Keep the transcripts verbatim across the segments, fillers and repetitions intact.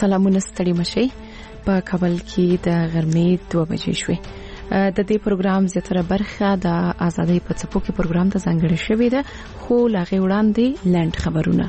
سلامونه ستړي مشي. په کابل کې د غرمې دوه بجې شوې. د دې پروګرام زیاتره برخه د آزادۍ په څپو کې پروګرام ته ځانګړې شوې ده، خو لاغې وړاندې لند خبرونه.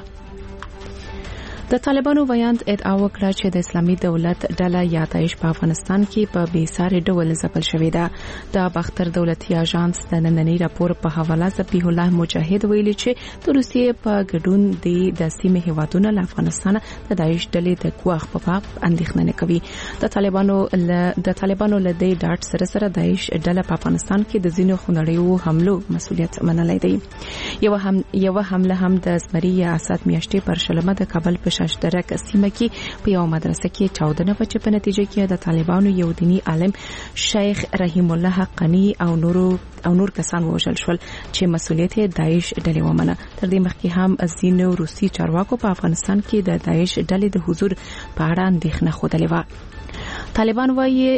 د طالبانو ویاند ادعا وکړه چې د اسلامي دولت ډله یا داعش په افغانستان کې په بې ساري ډول ځپل شوې ده. د باختر دولتي اژانس د نننۍ راپور په حواله ذبیح الله مجاهد ویلي چې د روسیې په ګډون د سیمې هیوادونو له افغانستان د داعش ډلې د ګواښ په باب اندېښنه نه کوي. د طالبانو د طالبانو له دې ډاټ سره سره داعش ډله په افغانستان کې د ځینو خونړیو حملو مسؤلیت منلی دی. یو هم یو حمله هم د زمري اسد میاشتې پر شلمه د کابل په شاشدرک سیمه کې په یو مدرسه کې چاودنه وشوه، په نتیجه کې د طالبانو یو دینی عالم شیخ رحیم الله حقانی او نور او نور کسان وژل شول چې مسؤلیت داعش ډلې ومنه. تر دې مخکې هم ځینو روسي چارواکو په افغانستان کې د داعش ډلې د حضور په اړه اندېښنه خوده و. طالبان وايي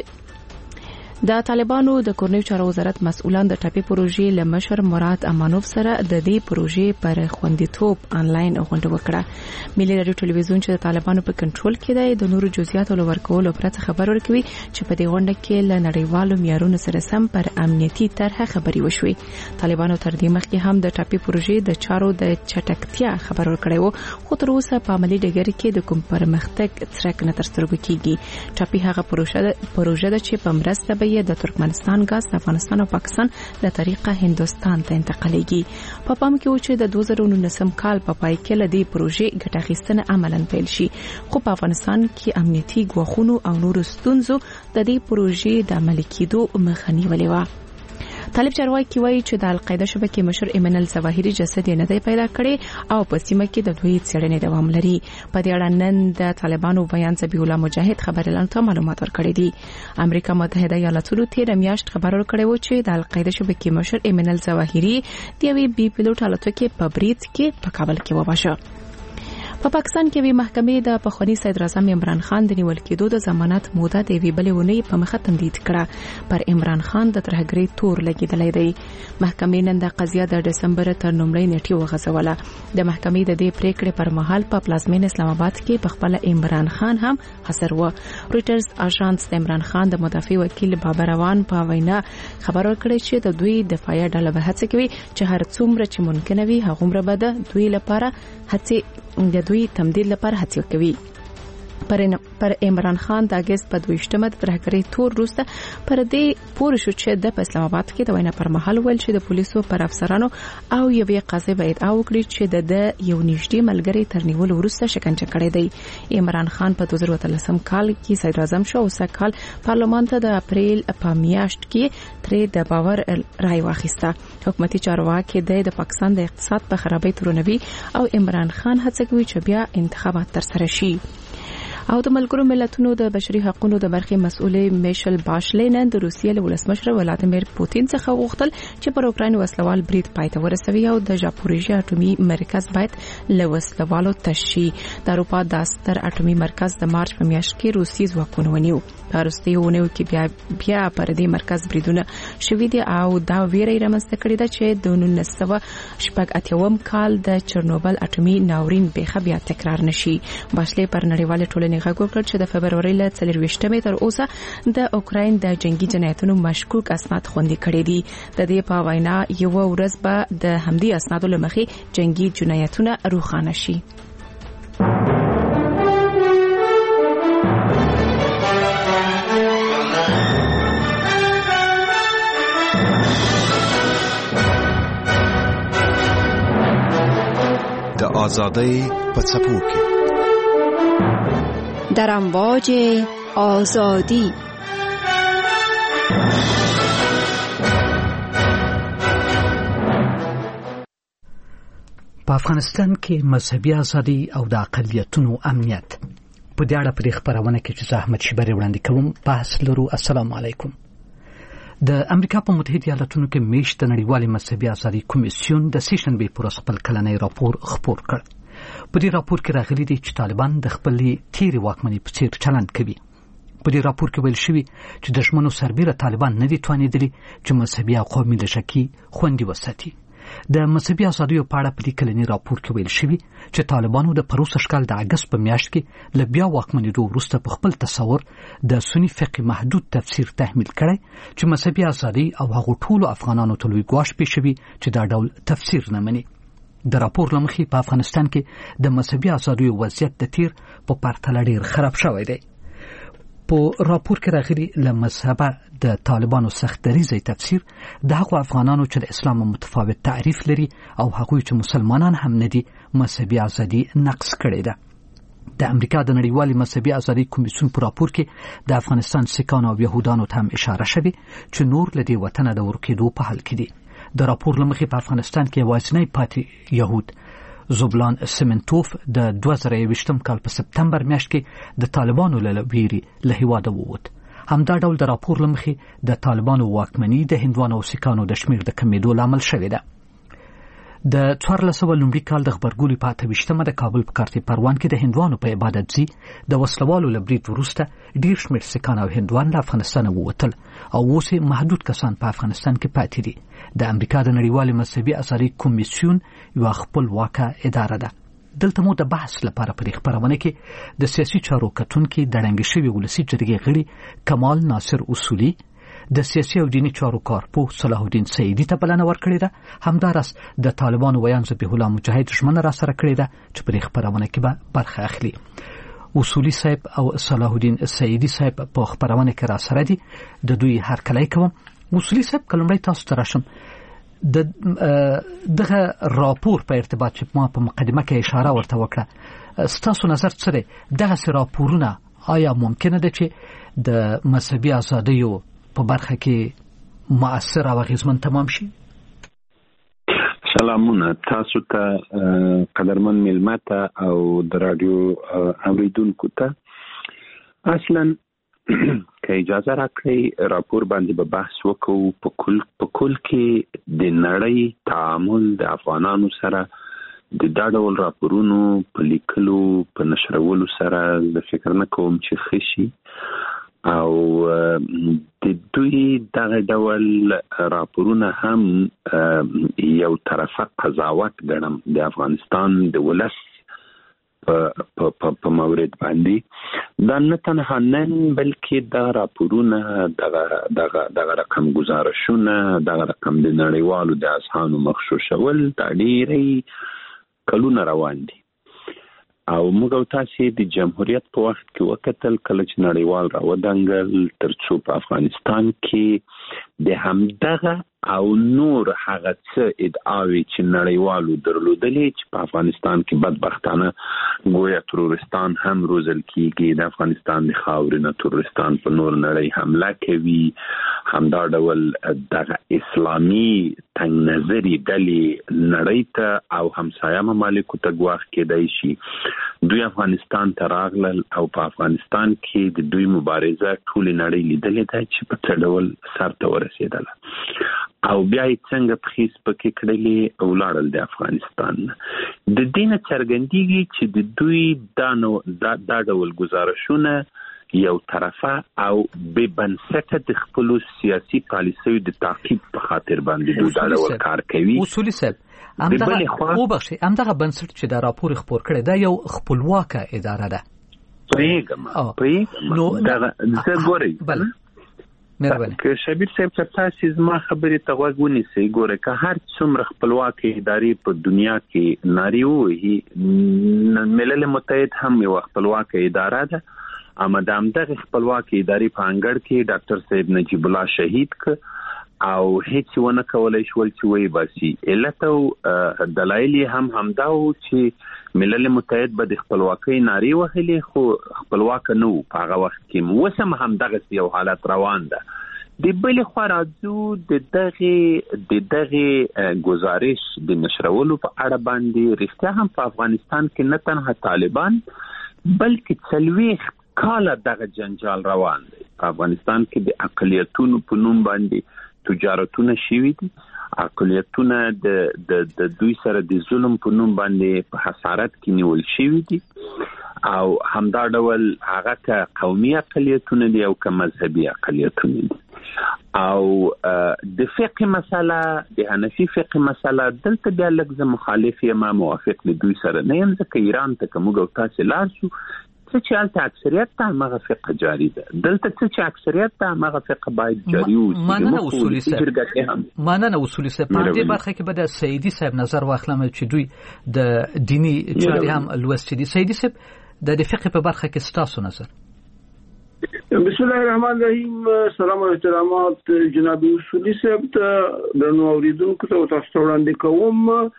د طالبانو د کورنیو چارو وزارت مسؤلان د ټاپي پروژې له مشر مراد امانوف سره د دې پروژې پر خوندیتوب آنلاین غونډه وکړه. ملي رادیو ټلویزیون چې د طالبانو په کنټرول کې دی د نورو جزئیاتو لورکولو پرته خبر ورکوي چې په دې غونډه کې له نړیوالو معیارونو سره سم پر امنیتي طرحه خبري وشوي. طالبانو تر دې مخکې هم د ټاپي پروژې د چارو د چټکتیا خبر ورکړی و، خو تر اوسه په عملي ډګر کې د کوم پرمختګ څرک نه تر سترګو کیږي. ټاپي هغه پروژه ده چې په مرسته د ترکمنستان غاز د افغانستان او پاکستان له طریقه هندوستان ته انتقالیږي. په پام کې و چې د دوه زره نولسم کال په پای کې له دې پروژې ګټه اخیستنه عملاً پیل شي، خو په افغانستان کې امنیتي ګواښونو او نورو ستونزو د دې پروژې د عملي کېدو مخه نیولې وه. طالب چارواکي وایي چې د القاعده شبکې مشر ایمن الظواهري جسد یې نه دی پیدا کړی او په سیمه کې د دوی څېړنې دوام لري. په دې اړه نن د طالبانو بیان ذبیح الله مجاهد خبريالانو ته معلومات ورکړي دي. امریکا متحده ایالاتونو تیر میاشت خبر ورکړی و چې د القاعده شبکې مشر ایمن الظواهري د یوې بي پيلوټ الوتکې په برید کې په کابل کې وواژه. په پاکستان کې وی محکمې د پخوانی صدر اعظم عمران خان د نیول کېدو د ضمانت موده د وی بلې ونی په مخه تمدید کړه. پر عمران خان د ترهګرۍ تور لګیدلې دی. محکمې نن د قضیه د دسمبر تر لومړۍ نیټې وغځوله. د محکمې د دې پریکړې پر مهال په پلازمین اسلام آباد کې په خپل عمران خان هم حاضر و. رويټرز اژانس د عمران خان د مدافع وکیل بابر روان په وینا خبر ورکړی چې د دوی دفاعي ډله به هڅه کوي چې هر څومره چې ممکن وي هغومره به د دوی لپاره هڅه د دوی تمدید لپاره هڅه کوي. پر پر عمران خان د اگست په دویشتمه د ترهګرۍ تور وروسته پر دې پوره شو چې د اسلام آباد کې د وینا پر مهال ویل چې د پولیسو پر افسرانو او یوې قاضي به ادعا وکړي چې د یو نږدې ملګری تر نیول وروسته شکنجه کړی دی. عمران خان په دوه زره اتلسم کال کې صدر اعظم شو او سکهال پارلمان ته د اپریل په میاشت کې ترې د باور رای واخیسته. حکومتي چارواکي د پاکستان د اقتصاد په خرابۍ تورنوي او عمران خان هڅه کوي چې بیا انتخابات ترسره شي. او د ملګرو ملتونو د بشري حقوقو د برخې مسؤل میشل باشلې نن د روسیې له ولسمشر ولادیمیر پوتین څخه غوښتل چې پر اوکراین وسلوال برید پای ته ورسوي او د ژاپوریژیا اټومي مرکز باید له وسلوالو تشي. د اروپا د ستر اټومي مرکز د مارچ په میاشت کې روسي ځواکونه ونیو. په وروستیو ونیو کې بیا بیا پر دې مرکز بریدونه شوي دي او دا ویره رامنځته کړې ده چې د نولس سوه شپږ اتیاوم کال د چرنوبل اټومي ناورین بیخه بیا تکرار نشي. باشلې پر نړیوال ټولنې غږ وکړ چې د فبرورۍ له څلرویشتمې تر اوسه د اوکراین د جنگي جنایتونو مشکوک اسناد خوندي کړي دي. د دې په وینا یو ورځ به د همدې اسنادو له مخې جنگي جنایتونه روښانه شي. د آزادۍ په څپو کې در امواج آزادی. په افغانستان کې مذهبي ازادي او د اقلیتونو امنیت په دې اړه په خبرونه کې چې زحمت شبري وړاندې کوم بحث لرو. السلام علیکم. د امریکا په متحده ایالاتونو کې میشت نړیوال مذهبي ازادي کمیسیون د سیشنبې پر خپل کلنی راپور خپور کړ. په دې راپور کې راغلي دي چې طالبان د خپلې تیرې واکمنۍ په څیر چلند کوي. په دې راپور کې ویل شوی چې د دښمنو سربېره طالبان نه دي توانېدلي چې مذهبي او قومي لږکي خوندي وساتي. د مذهبي ازادیو په اړه په دې کلني راپور کې ویل شوي چې طالبانو د پروسه شکل د اګست په میاشت کې ل بیا واکمنېدو وروسته په خپل تصور د سنی فقه محدود تفسیر تحمیل کړی چې مذهبي ازادي او هغو ټولو افغانانو ته لوی ګواښ پېښوي چې دا ډول تفسیر نه مني. د راپور له مخې په افغانستان کې د مذهبي ازادیو وضعیت د تیر په پرتله ډېر خراب شوی دی. په راپور کې راغلي له مذهبه د طالبانو سخت دریځي تفسیر د هغو افغانانو چې د اسلام متفاوت تعریف لري او هغوی چې مسلمانان هم نه دي مذهبي ازادي نقص کړې ده. د امریکا د نړیوالې مذهبي ازادي کمیسیون په راپور کې د افغانستان سیکانو او یهودانو ته هم اشاره شوې چې نور له دې وطنه د ورکېدو په حال کې دي. د راپور له مخې په افغانستان کې یوازینی پاتې یهود زوبلان سیمنټوف د دوه زره یوویشتم کال په سپتمبر میاشت کې د طالبانو له ویري له هیواده ووت. همدا ډول د راپور له مخې د طالبانو واکمني د هندوانو او سیکانو د شمېر د کمیدو لامل شوې ده. د څوارلس سوه لومړي کال د غبرګولي په اته ویشتمه د کابل په کارتي پروان کې د هندوانو په عبادت ځای د وسلوالو له برید وروسته ډېر شمېر سیکان او هندوان له افغانستانه ووتل او اوس محدود کسان په افغانستان کې پاتې دي. د امریکا د نړیوالې مذهبي ازادي کمیسیون یو خپلواکه اداره ده. دلته مو د بحث لپاره په دې خبرونه کې د سیاسي چارو کتونکي د ړنګ شوي ولسي جرګې غړي کمال ناصر اصولي د سیاسي او دیني چارو کارپو صلاح الدین سعیدي ته بلنه ورکړې ده. همداراز د طالبانو ویان ذبیح الله مجاهد ژمنه را سره کړې ده چې په دې خبرونه کې به برخه اخلي. اصولي صاحب او صلاح الدین سعیدي صاحب په خبرونه کې را سره دي. د دوی هرکلی کوم. اصولي صاحب کلمړی تاسو ته راشم د دغه راپور په ارتباط چې ما په مقدمه کې اشاره ورته وکړه ستاسو نظر څه دی؟ دغه راپورونه آیا ممکنه ده چې د مذهبي ازادیو په برخه کې مؤثر او اغیزمن تمام شي؟ سلامونه تاسو ته قدرمن میلمه ته او د رادیو اوریدونکو ته. اصلا که اجازه راکړئ راپور باندې به بحث وکړو. په کل په کل کې د نړۍ تعامل د افغانانو سره د دا ډول راپورونو په لیکلو په نشرولو سره زه فکر نه کوم چې ښه شي او د دوی دغه ډول راپورونه هم یو طرفه قضاوت ګڼم د افغانستان د ولس په په مورد باندې. دا نه تنها نن بلکې دا راپورونه دغه دغه دغه رقم گزارشونه دغه رقم د نړیوالو د اذهانو مغشوشول دا ډېرې کلونه روان دي او موږ او تاسې د جمهوریت په وخت کې وکتل کله چې نړیوال راودانګل تر څو په افغانستان کې د همدغه او نور هغه څه ادعاوې چې نړیوالو درلودلې چې په افغانستان کې بدبختانه ګویا ترورستان هم روزل کېږي. د افغانستان د خاورې نه ترورستان په نور نړۍ حمله کوي. همدا ډول دغه اسلامي تنګ نظري ډلې نړۍ ته او همسایه ممالکو ته ګواښ کېدای شي. دوی افغانستان ته راغلل او په افغانستان کې د دوی مبارزه ټولې نړۍ لیدلې ده چې په څه ډول سر ته ورسېدله او بیا یې څنګه پخیس پکې کړلې او لاړل د افغانستان. د دې نه څرګندېږي چې د دوی دا نو دا ډول ګزارشونه یو طرفه او بې بنسټه د خپلو سیاسي پالیسیو د تعقیب په خاطر باندې دوی دا ډول کار کوي. اصولي صاحب همدغه وبخښئ همدغه بنسټ چې دا راپور خپور کړی دا یو خپلواکه اداره ده. پوهېږم پوهېږم دغه زه ګورئ بله که شبیر صاحب که تاسې زما خبرې ته غوږ ونیسئ ګوره که هر څومره خپلواکې ادارې په دنیا کې نارې ووهي ملل متحد هم یوه خپلواکه اداره ده اما د همدغې خپلواکې ادارې په انګړ کې ډاکټر صاحب نجیب الله شهید که او هیڅ ونه کولی شول چې ویې باسي. علت او دلایل یې هم همدا و چې ملل متحد به د خپلواکۍ نارې وهلې خو خپلواکه نه وو په هغه وخت کې. اوس هم همدغسې یو حالت روان ده. د بلې خوا راځو د دغې د دغې ګزارش د نشرولو په اړه باندې رښتیا هم په افغانستان کې نه تنها طالبان بلکې څلوېښت کاله دغه جنجال روان دی. په افغانستان کې د اقلیتونو په نوم باندې تجارتونه شوي دي. اقلیتونه د د د دوی سره د ظلم په نوم باندې په حسارت کې نیول شوي دي او همدا ډول هغه که قومي اقلیتونه دي او که مذهبي اقلیتونه دي. او د فقه مسله د حنفي فقه مسله دلته بیا لږ زه مخالف یم، موافق د دوی سره نه یم، ځکه ایران ته که موږ او تاسې لاړ شو څه چې هلته اکثریت ته همغه فقه جاري ده، دلته څه چې اکثریت ته همغه فقه باید جاري وي. مننه اصولي صاحب، مننه اصولي صاحب. په دې برخه کې به د سیدي صاحب نظر واخلم چې دوی د دینی چارې هم لوستي دي. سیدي صاحب د فقه په برخه کې ستاسو نظر؟ بسم الله الرحمن الرحیم. سلام او احترامات جناب اصولي صاحب ته، درنو اوریدونکو ته تاسو ته وړاندې کوم.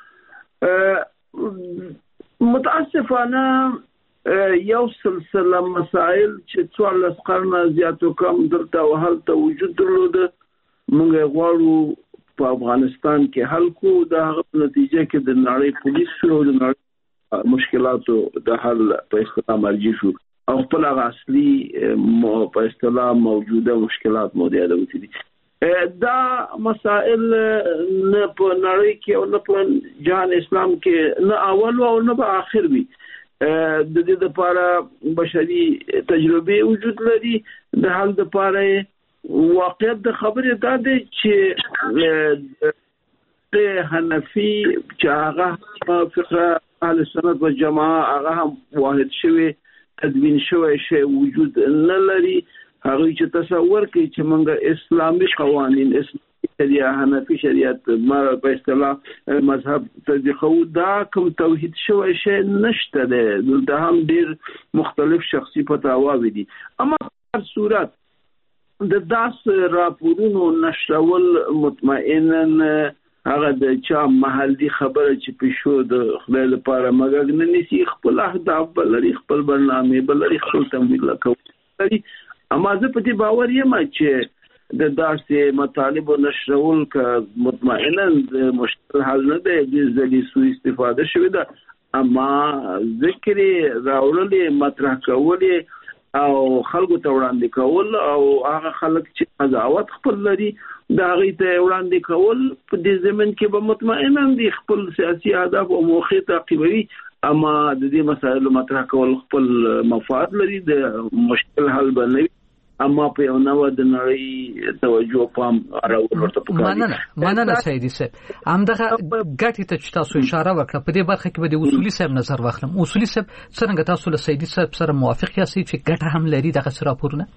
متاسفانه یو سلسله مسائل چې څوارلس قرنه زیاتو کم دلته او هلته وجود درلوده، موږ غواړو په افغانستان کې حل کو. د هغه نتیجه کې د نړۍ پولیسو او د نړۍ مشکلاتو د حل په اصطلاح مرجع شو او خپل هغه اصلي په اصطلاح موجوده مشکلات مو د یادوي دي. دا مسائل نه په نړۍ کې او نه په جهان اسلام کې نه اول او نه په آخر وي. د دې لپاره بشري تجربه وجود لري. د حل لپاره واقعیت د خبرې دا دی چې د حنفي چې هغه فقه اهل سنت و جماعه هغه هم واحد شوی تدوین شوی شی وجود نه لري. هغه چې تصور کوي چې موږ اسلامي قوانین، اسلامي شریعت، حنفي شریعت ما په اصطلاح مذهب تطبیقو، دا کوم توحید شوی شی نشته ده. دلته هم ډیر مختلف شخصي فتاواوي دي. اما په صورت د داس راپورونو نشرول مطمئنا هغه د چا محلي خبره چې پښو د خدای لپاره مګر نه نسی، خپل اهداف بلري، خپل برنامه بلري، خپل تمویل کوي. اما زه په دې باور یم چې د داسې مطالب نشرول که مطمئنا د مشکل حل نه دی، د ځلې سوء استفاده شوې ده. اما ذکر راوړل، مطرح کول او خلکو ته وړاندې کول او هغه خلک چې قضاوت خپل لري دا غي ته وړاندې کول په دې زمين کې به مطمئنا دي خپل سیاسي اهداف او موخې تعقیبوي. اما د دې مسایلو مطرح کول خپل مفاد لري، د مشکل حل بنوي. اما په یو نوو د نړۍ توجه پام راوړل ورته پکاري. مننه مننه سیدي صاحب. همدغه ګټې ته چې تاسو اشاره وکړه په دې برخه کې به د اصولي صاحب نظر واخلم. اصولي صاحب څنګه تاسو له سیدي صاحب سره موافق یاست چې ګټه هم لري دغه راپورونه؟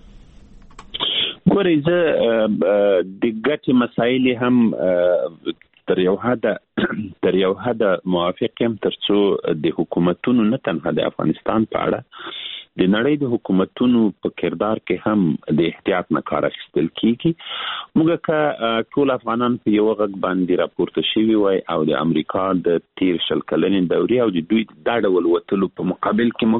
ګورئ، زه د ګټې مسایل هم تر یو حد تر یو حد موافق یم، ترڅو د حکومتونو نه تنها د افغانستان په اړه د نړۍ د حکومتونو په کردار کې هم د احتیاط نه کار اخیستل کیږي. موږ که ټول افغانان په یو غږ باندې راپورته شوي وای او د امریکا د تیر شل کلنې دورې او د دوی دا ډول وتلو په مقابل کې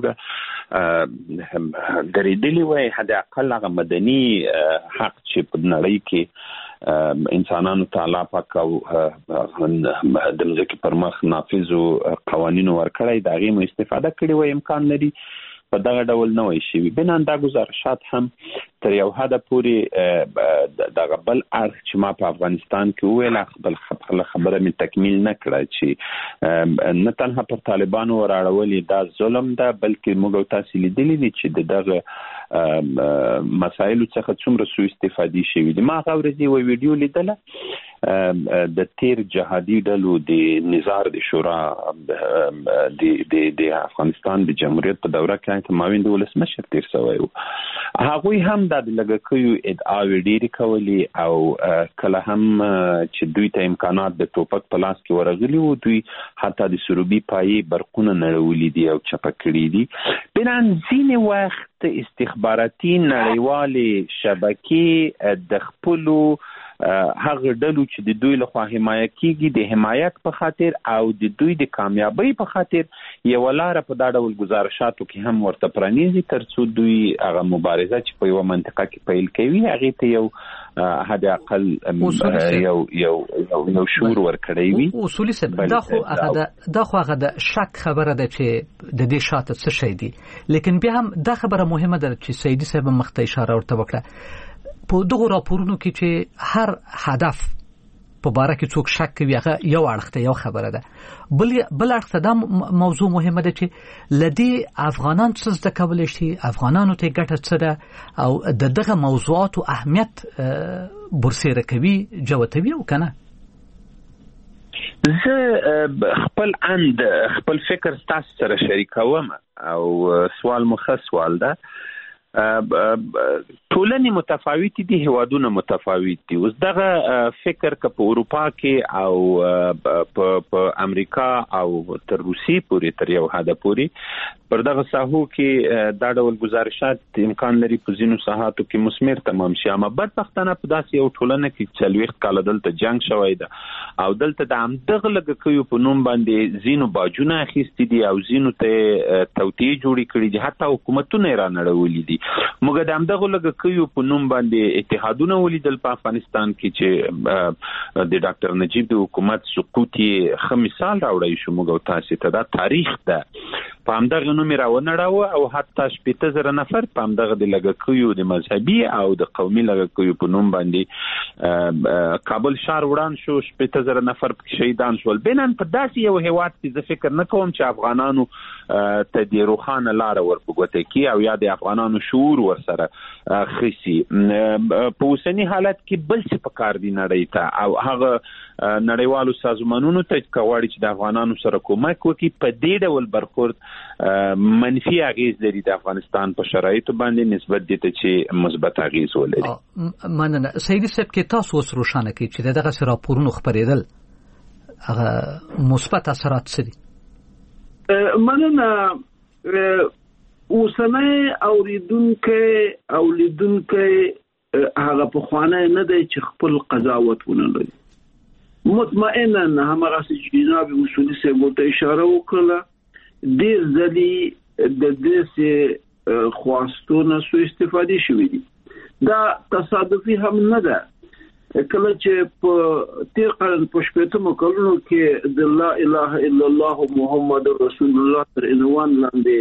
موږ درېدلي وای، حد اقل هغه مدني حق چې په نړۍ کې انسانانو ته الله پاک او د مځکې پر مخ نافذو قوانینو ورکړی د هغې مو استفاده کړې وای، امکان لري په دغه ډول نه وای شوي. بنان دا گزارشات هم تر یو حد پورې دغه بل اړخ چې ما په افغانستان کې وویل خپل خبره مې تکمیل نه کړه چې نه تنها پر طالبانو وراړولې دا ظلم ده، بلکې موږ او تاسو لیدلي دي چې د دغه مسایلو څخه څومره سوء استفادې شوي دي. ما هغه ورځ یوه ویډیو لیدله د تیر جهادي ډلو د نظار د شورا د افغانستان د جمهوریت په دوره کې ته ماوین د ولسمشر تیر شوی و. هغوی هم د لږکیو ادعاوې ډېرې کولې او کله هم چې دوی ته امکانات د ټوپک په لاس کې ورغلي وو، دوی حتی د سروبي پایې برقونه نړولي دي او چپه کړي دي. بنان ځینې وخت استخباراتي نړیوالې شبکې د خپلو هغه ډلو چې د دوی لخوا حمایت کیږي د حمایت په خاطر او د دوی د کامیابی په خاطر یو لار په دا ډول گزارشاتو کې هم ورته پرانیزي، ترڅو دوی هغه مبارزه چې په یو منطقه کې پیل کوي هغه ته یو حد اقل یو یو یو شعور ورکړی وي. اصولي صاحب دا خو هغه دا خو هغه د شک خبره ده چې د دې شاته څه شي دي، لیکن بیا هم دا خبره مهمه ده چې سیدي صاحب مخته اشاره ورته وکړه په دغه راپورونو کې چې هر هدف په باره کې څوک شک کوي هغه یو اړخ ته یو خبره ده. بل بل اړخ ته دا موضوع مهمه ده چې لدی افغانان څه زده کولی شي، افغانانو ته ګټه څه ده او د دغه موضوعاتو اهمیت برسېره کوي، جوتوي او کنه. زه خپل اند خپل فکر تاسو سره شریکوم او سوال مخه سوال ده. ټولنې متفاوتې دي، هیوادونه متفاوت دي. اوس دغه فکر که په اروپا کې او په امریکا او تر روسیې پورې تر یو حده پورې پر دغه ساحو کې دا ډول گزارشات امکان لري په ځینو ساحاتو کې مثمر تمام شي. اما بدبختانه په داسې یو ټولنه کې څلوېښت کاله دلته جنګ شوی ده او دلته د همدغه لږکیو په نوم باندې ځینو باجونه اخیستي دي او ځینو ته توطیې جوړې کړي دي، حتی حکومتونه یې رانړولي دي. موږ د همدغه لږکیو په نوم باندې اتحادونه ولیدل په افغانستان کې چې د ډاکټر نجیب د حکومت سقوط یې ښه مثال راوړی شو موږ او تاسې ته. دا تاریخ ده. په همدغه نوم یې راونړاوه او حتی شپېته زره نفر په همدغه د لږکیو د مذهبي او د قومي لږکیو په نوم باندې کابل ښار وران شو، شپېته زره نفر پکې شهیدان شول. بینن په داسې یو هیواد کې زه فکر نه کوم چې افغانانو ته د روښانه لاره ور په ګوته کړي او یا د افغانانو شعور ورسره خسي. په اوسني حالت کې بل څه پکار دي نړۍ ته او هغه نړیوالو سازمانونو ته کواړي چې د افغانانو سره کومک وکړي. په دې ډول برخورد منفي اغیز لري د افغانستان په شرایطو باندې نسبت دي ته چې مثبت اغیز ولري. مننه. سیدي صاحب کې تاسو اوس روښانه کړئ چې دغه راپورونو خپرېدل هغه مثبت اثرات څه دي؟ مننه. اوسنی اوریدونکی او لیدونکی هغه پخوانی نه دی چې خپل قضاوت ونه لري. مطمئنا همغه چې جناب اصولي صاحب ته اشاره وکړه، ډېر ځلې د دې خواستونه سوء استفاده شوې دي. دا تصادفي هم نه ده. کله چې په تیر قرن په شپږمو کلونو کې د لا اله الا الله محمد رسول الله تر عنوان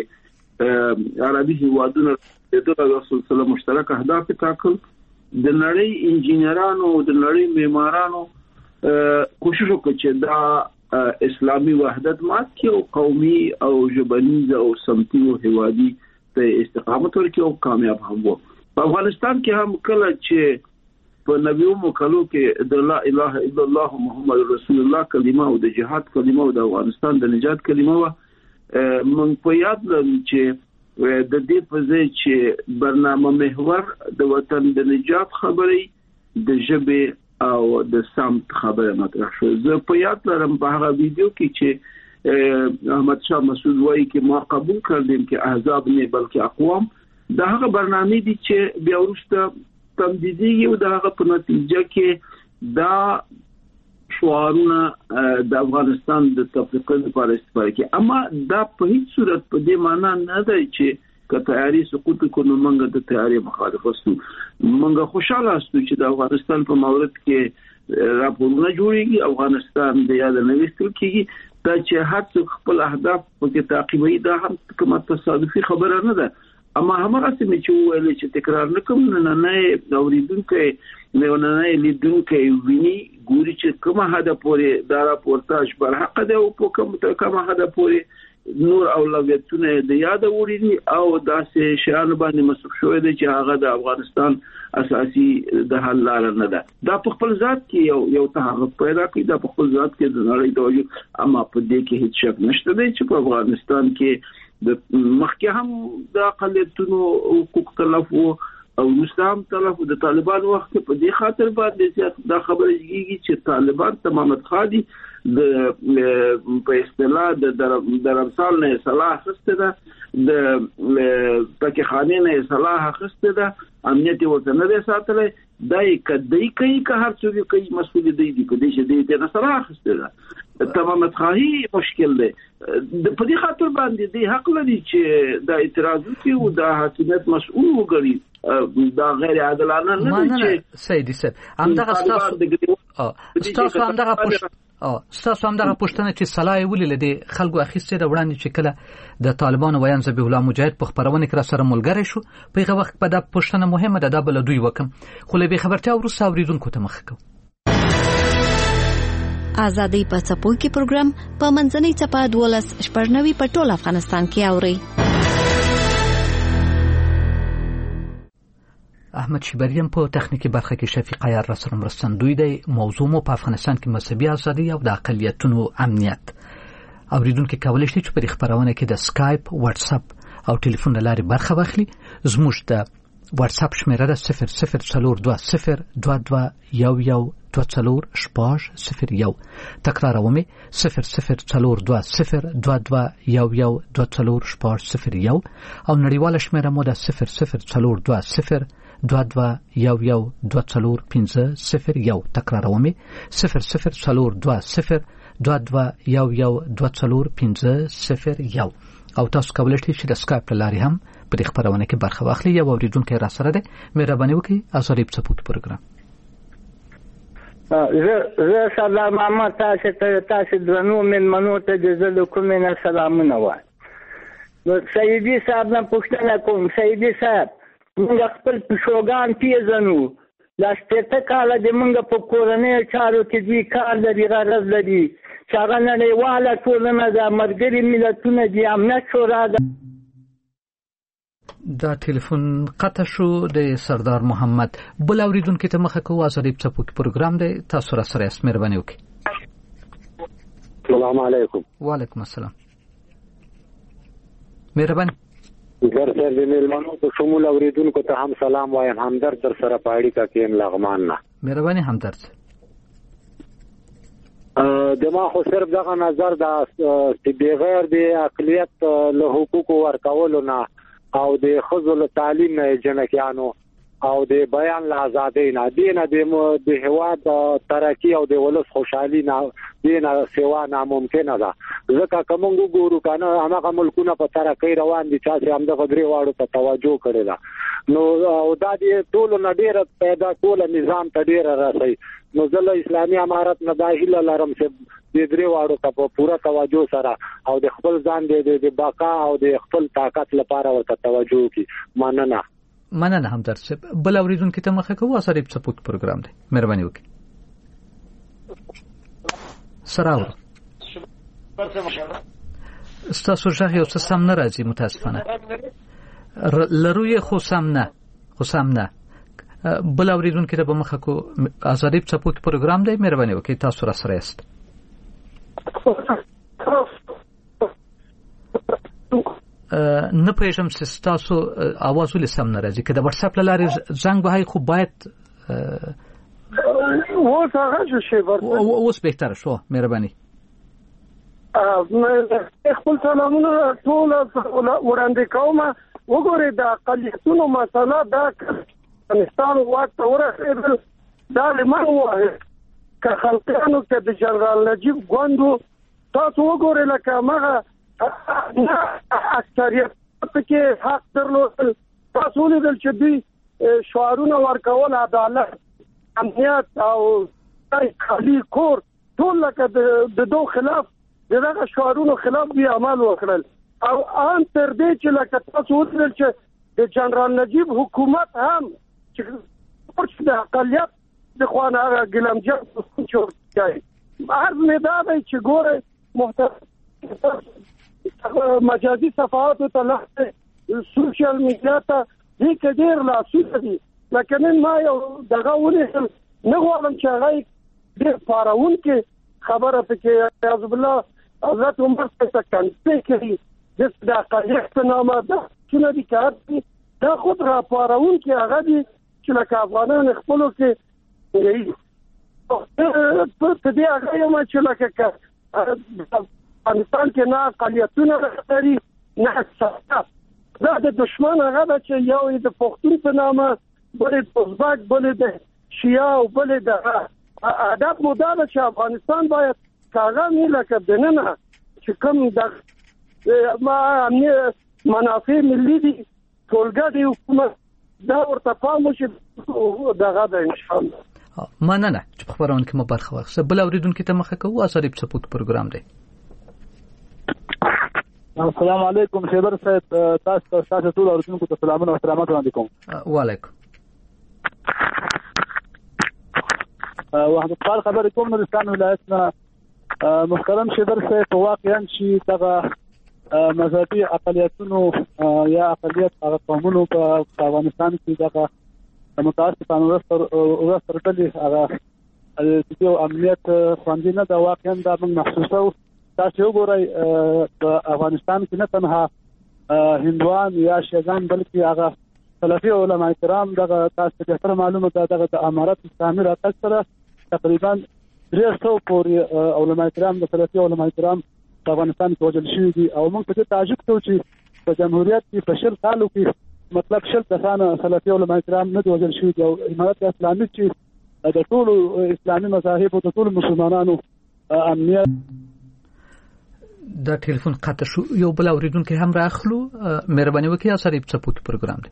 لاندې عربي هیوادونه د رسول الله مشترک اهداف ټاکل، د نړۍ انجینرانو او د نړۍ معمارانو کوشش وکړي چې دا اسلامي وحدت مات کې او قومي او ژبنیز او سمتي او هیوادي ته استقامت ورکړي او کامیاب هم وو. په افغانستان کې هم کله چې په نویو کلو کې د لا اله الا الله محمد رسول الله کلمه او د جهاد کلمه او د افغانستان د نجات کلمه و، من په یاد لرم چې د دې په ځای چې برنامه محور د وطن د نجات خبرې د ژبې او د سمت خبره مطرح شو. زه په یاد لرم په هغه ویډیو کې چې احمد شاه مسعود وایي چې ما قبول کړم چې احزاب نه بلکې اقوام، دا هغه برنامه دي چې بیا وروسته تمدیدي او دا هغه په نتیجه کې دا شعارونه د افغانستان د تفریق لپاره استفاده کوي. اما دا په هیڅ صورت په دې معنی نه دی چې که تیاری سقوط کو نو موږ د تیاری مخالف اوسو. موږ خوشاله اوسو چې د افغانستان په مورد کې راپورونه جوړیږي، افغانستان د یاد نوښتل کیږي، دا چې هر څوک خپل اهداف پکې تعقیبوي. دا هم کومه تصادفي خبره نه ده. اما همغه څه چې ویل چې تکرار نکوم، نه نه اوریدونکو نه نه لیدونکو ویني ګوري چې کومه هدا پورې دا راپورتاج بر حق ده او په کومه کومه هدا پورې نور اولویتونه د یاد وړي او داسې شیان باندې مصرف شوی دی چې هغه د افغانستان اساسي د حل لار نه ده. دا په خپل ذات کې یو یو تحرک پیدا کوي، دا په خپل ذات کې د نړۍ د وجود. اما په دې کې هیڅ شک نشته دی چې په افغانستان کې د مخکې هم د اقلیتونو حقوق تلف او مستهم تلف د طالبان وخت په دې خاطر باندې دا خبره کیږي چې طالبان تمامت خادي د په اصطلاح د درمسال نه صلاح خسته ده، د پکې خانه نه صلاح خسته ده، امنیت ورته نه ساتلای. دای کدی کوي که هر څوک کوي مسؤل دی دی کدی چې دې نه صلاح خسته ده. تمامت خواهی مشکل ده. په دې خاطر باندې دی حق لري چې دا اعتراض وکړي او د حکومت مسؤل وګړي. دا غیر عادلانه نه دی چې سیدی صاحب همدغه تاسو تاسو همدغه پښتنه او تاسو همدغه پښتنه چې صلاح ولې لدی خلکو اخیسته د وړاندې چې کله د طالبانو ویان ذبیح الله مجاهد په خبرونه کې سره ملګری شو، په هغه وخت په د پښتنه مهمه ده د بل دوی وکم خو له به خبرتیا ورسره اوریدونکو ته مخ کو. آزادۍ په څپو کې پروګرام په منځنۍ چپه دولس شپږ په ټول افغانستان کې اوري. احمد شیبریم په تخنیکی برخه کې شفیق عیار را سره مرستندوی دی. موضوع مو په افغانستان کې مذهبي ازادي او د اقلیتونو امنیت. اوریدونکو کولای شي چې په خبرونه کې د سکایپ، واتس اپ او ټلیفون لاري برخه واخلي. زموږ د واتس اپ شمیره ده صفر صفر څلور دوه صفر دوه دوه یو یو دوه څلور شپږ صفر یو. تکراروم صفر صفر څلور دوه صفر دوه دوه یو یو دوه څلور شپږ صفر یو او نړیواله شمیره مو ده صفر صفر څلور دوه صفر دوه دوه یو یو دوه څلور پنځه صفر یو. تکراروم صفر صفر څلور دوه صفر دوه دوه یو یو دوه څلور پنځه صفر یو. او تاسو کولای شئ چې د سکایپ لاري هم په دې خبرونه کې برخه واخلئ. یو اوریدونکو را سره ده، مهرباني وکړئ ازادي په سپورت پروګرام. زه زه سلام محمد تاسو ته تاسو درنو من منو ته د زلو کوم نه سلامونه وای. نو سیدی صاحب نه پوښتنه کوم. سیدی صاحب موږ خپل پښوګان پیژنو. لا شپږ کاله د موږ په کورنۍ چارو کې دی کار لري راز لري. څنګه نړیواله ټولنه د مرګري ملتونو د امنیت شورا دا ټلیفون قطع شو د سردار محمد. بل اوریدونکو ته مخه کوو. ازادي په سپورت پروګرام دی، تاسو را سره یې، مهرباني وکړئ. السلام علیکم. وعلیکم السلام. مهرباني. ګر سره د میلمنو په شمول اوریدونکو ته هم سلام وایم. همدرد در سره پاړی کا کېم لغمان نه. مهرباني همدرد. دما خو صرف دغه نظر دا چې بغیر د اقلیت له حقوقو ورکولو نه او د خزل تعلیم نه جنکیانو او د بیان له ازادۍ نه دینه د هواد ترقی او د ولس خوشحالي نه دینه سوا ناممکنه ده. ځکه کوم ګورو کنه هغه ملکونه په ترقی روان دي چې هم د غدري واړو ته توجه کړي ده. نو او دا د ټول نډیر پیدا کول نظام ته ډیر راځي. نو ځل اسلامي امارت نه داخله لرم چې د درې واړو ته په پوره توجه سره او د خپل ځان د بقا او د خپل طاقت لپاره ورته توجه وکړي. مننه. مننه همدرد صاحب. بل اوریدونکو ته مخه کوو. ازادي په سپورت پروګرام دی، مهرباني وکړئ. سراو ستاسو ژغ یو څه سم نه راځي متاسفانه. لروي خو سم نه خو سم نه. بل اوریدونکو ته به مخه کوو. ازادي په سپورت پروګرام دی، مهرباني وکړئ، تاسو را سره یاست. نه پېژم چې تاسو आवाज ولې سم نه راځي. که د واتس اپ لارې زنګ وهاي خو باید اوس هغه شي ورته اوس بهتر شو. مهرباني. خپل سلامونه ټول وړاندې کوم. وګورئ د اقلیتونو مسله دا افغانستان وخت ورسېدل دا لمن وایي که خلقانو کې د جنرال نجیب ګوندو تاسو وګورئ لکه مغه اکثریت کې حق درلودل. تاسو ولیدل چې دوی شعارونه ورکول عدالت، امنیت او خالي کور ټول لکه د دوه خلاف دغه شعارونو خلاف دی عمل وکړل. او ان تر دې چې لکه تاسو ولیدل چې د جنرال نجیب حکومت هم چې د اقلیت د خوانه ګلمجان څور کوي. عرض مې دا دی چې ګوره محترم مجازي صفحات ته له سوشل میډیا ته دې کډیر لا سوسدي. لکه نن ما یو دغه ونیسل نه غواړم چې هغه دې پاراون کې خبره پکې اعوذ بالله حضرت عمر څخه کنځي کوي. د اقلیت په نامه دا څنګه دي کار دا خود را پاراون کې هغه دي چې لکه افغانان خپلو کې یي په دې هغه یو چې لکه افغانستان کې نه اقلیتونه لري نه څه. دا د دشمن هغه ده چې یو د پښتون په نامه بلې پزباک بلې د شیعه او بلې د ادب مودا ده چې افغانستان باید کاغه نه لکه دننه چې کوم د ما منافع ملي دي ټولګه دی حکومت دا ورته پام وشي دغه ده ان شاء الله. مننه چې په خبرونه کې مو برخه واخیسته. بل اوریدونکو ته مخه کوو. ازادي په سپورت پروګرام دی. السلام علیکم شیبر صاحب. تاسو تاسو ټول اوریدونکو ته سلامونه او احترامات وړاندې کوم. وعلیکم. وحدت خبر کوم نورستان ولایت نه محترم شیبر صاحب واقعا چې دغه مذهبي اقلیتونو یا اقلیت هغه قومونو په افغانستان کې دغه متاسفانه ورسره ډلې هغه د یو امنیت خوندي نه دا واقعا دا موږ محسوسو. تاسو وګورئ په افغانستان کې نه تنها هندوان یا شیعان بلکې هغه سلفي علماء کرام دغه تاسو ته معلومه ده دغه د امارات اسلامي راتګ سره تقریبا درې سوه پورې علماء کرام د سلفي علماء کرام په افغانستان کې وژل شوي دي او موږ په دې تعجب کوو چې په جمهوریت کې په شل کالو کې مطلب شل کسانه سلفي علماء کرام نه دي وژل شوي دي او امارت اسلامي چې د ټولو اسلامي مذاهب او د ټولو مسلمانانو امنیت. د ټلیفون قطع شو. یو بل اوریدونکو هم راخلو. مهرباني وکړئ اثر څپوت پروګرام دی.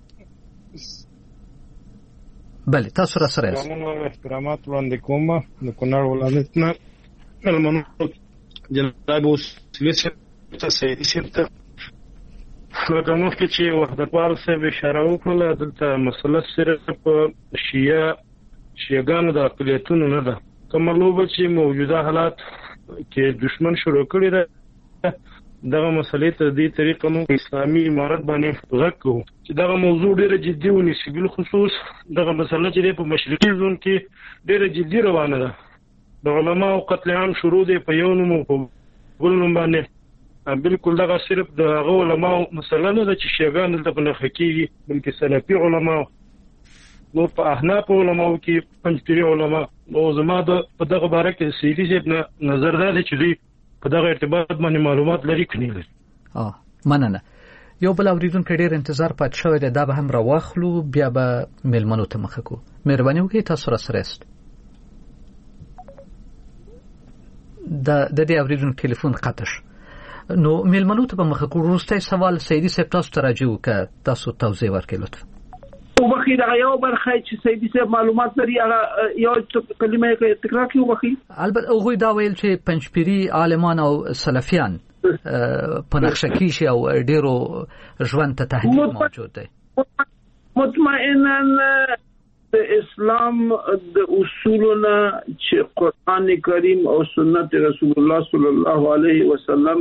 بله تاسو را سره یاست. احترامات وړاندې کوم د کونړ ولایت نه ملمنو جناب وسیله ته سیدي صاحب ته لکه مخکې چې وحدتپال صاحب اشاره وکړله دلته مسله صرف شیعه شیعهګانو د اقلیتونو نه ده. کومه لوبه چې موجوده حالات کې دشمن شروع کړی ده دغه مسلې ته دې طریقه نو اسلامي امارت باندې غږ کوو چې دغه موضوع ډېره جدي ونیسي. بالخصوص دغه مسله چې په مشرقي زون کې ډېره جدي روانه ده. د علماو قتل عام شروع دی په یو نوم او په بل نوم باندې. بالکل دغه صرف د هغه علماو مسله نه ده چې شیعهګان دلته په نښه کېږي بلکې سلفي علماو نو په احناف علماو کې پنځپیري علما نو زما د په دغه باره کې سیدي صاحب نه نظر دا دی چې دوی په دغه ارتباط باندې معلومات لري کني لري. اه مننه. یو بل اوریدونکو ډېر انتظار پات شوی دی دا به هم راواخلو بیا به ملمنو ته مخه کو. مهرباني وکړئ تاسو را سره است. د د دې اوریدونکو ټلیفون قطع شو. نو ملمنو ته به مخه کو. وروستی سوال سیدي صاحب تاسو ته راځي وکړه تاسو توضیح ورکړئ لطفا. وبخي دا یو برخه چې سیدي صاحب معلومات لري هغه یو کلمه تکرار کړي وبخي. البته هغه دا ویل چې پنځپيري عالمان او سلفيان په نقشه کې شي او ډیرو ژوند ته تهدید موجود دی. مطمئنا د اسلام د اصولنا چې قران کریم او سنت رسول الله صلی الله علیه وسلم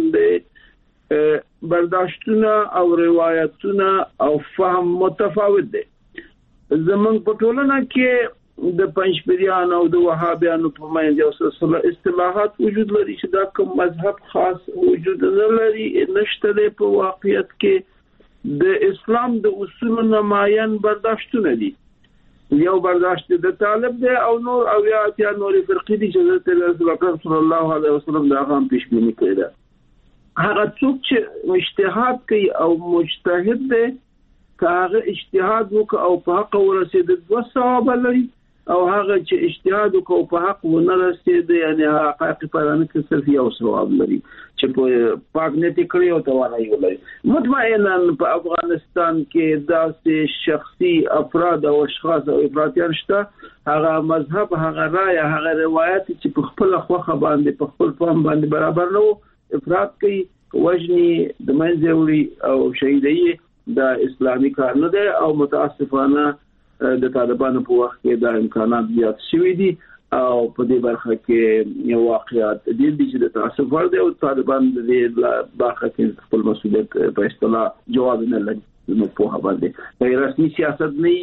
د برداشتونه او روایتونه او فهم متفاوت دي. زمونږ په ټولنه کې د پنځپیریان او د وهابیانو په منځ یو سلسله اصطلاحات وجود لري چې دا کوم مذهب خاص وجود نه لري نشته دی په واقعیت کې د اسلام د اصولو نمایان برداشتونه دي. یو برداشت د طالب دی او نور او یا اتیا نور فرقې دي چې د رسول الله صلی الله علیه وسلم دا هم پیش بینی کړی ده. هغه څوک چې اجتهاد کوي او مجتهد دی که هغه اجتهاد وکړي او په حق ورسېد دوه ثواب لري او هغه چې اجتهاد وکړي او په حق ونه رسېد یعنی حقایق پرانه کې صرف یو ثواب لري چې په پاک نیت کړی او توانایي ولري. مطمئنا په افغانستان کې داسې شخصي افراد او اشخاص او افراطیان شته هغه مذهب هغه رائے هغه روایت چې په خپل خوخه باندې په خپل فهم باندې برابر نه افراط کوي وجني د منځوري او شهیدي د اسلامي کار نه ده او متاسفانه د طالبانو په وخت کې د امکانات زیات شوي دي او په دې برخه کې یو واقعیت دي چې د تعصب ور دي او طالبان د دې برخه کې خپل مسؤلیت په اصطلاح جواب نه لري نو په هغه باندې په رسمي سیاست نه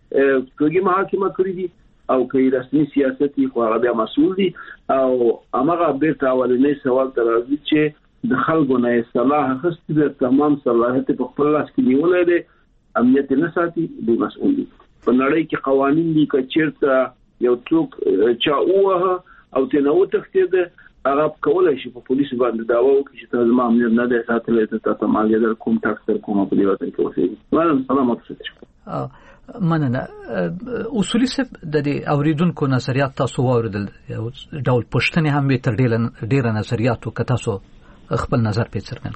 کوي محاکمه کړی دي او کوي رسمي سیاست یې خو هغه مسؤل دي او هغه بیرته اولنې سوال تر راځي چې د خلکو نه اصلاح خسته د تمام صلاحیت په خپل لاس کې نیولې ده امنیت نه ساتي د مسؤل دي. په نړۍ کې قوانين دي چې چیرته یو څوک چا اوه او تنو تختید هغه کولای شي په پولیس باندې داوا وکړي چې تاسو ما امنیت نه ده ساتلې ته تاسو مالیه در کوم ټاکس در کوم په دې وخت کې وسی ولهم سلامات شه. مننه. اصولي څه د دې اوریدونکو نظریات تاسو واوریدل ډول پښتنې هم به تر ډیره نظریاتو که تاسو خپل نظر په څرګند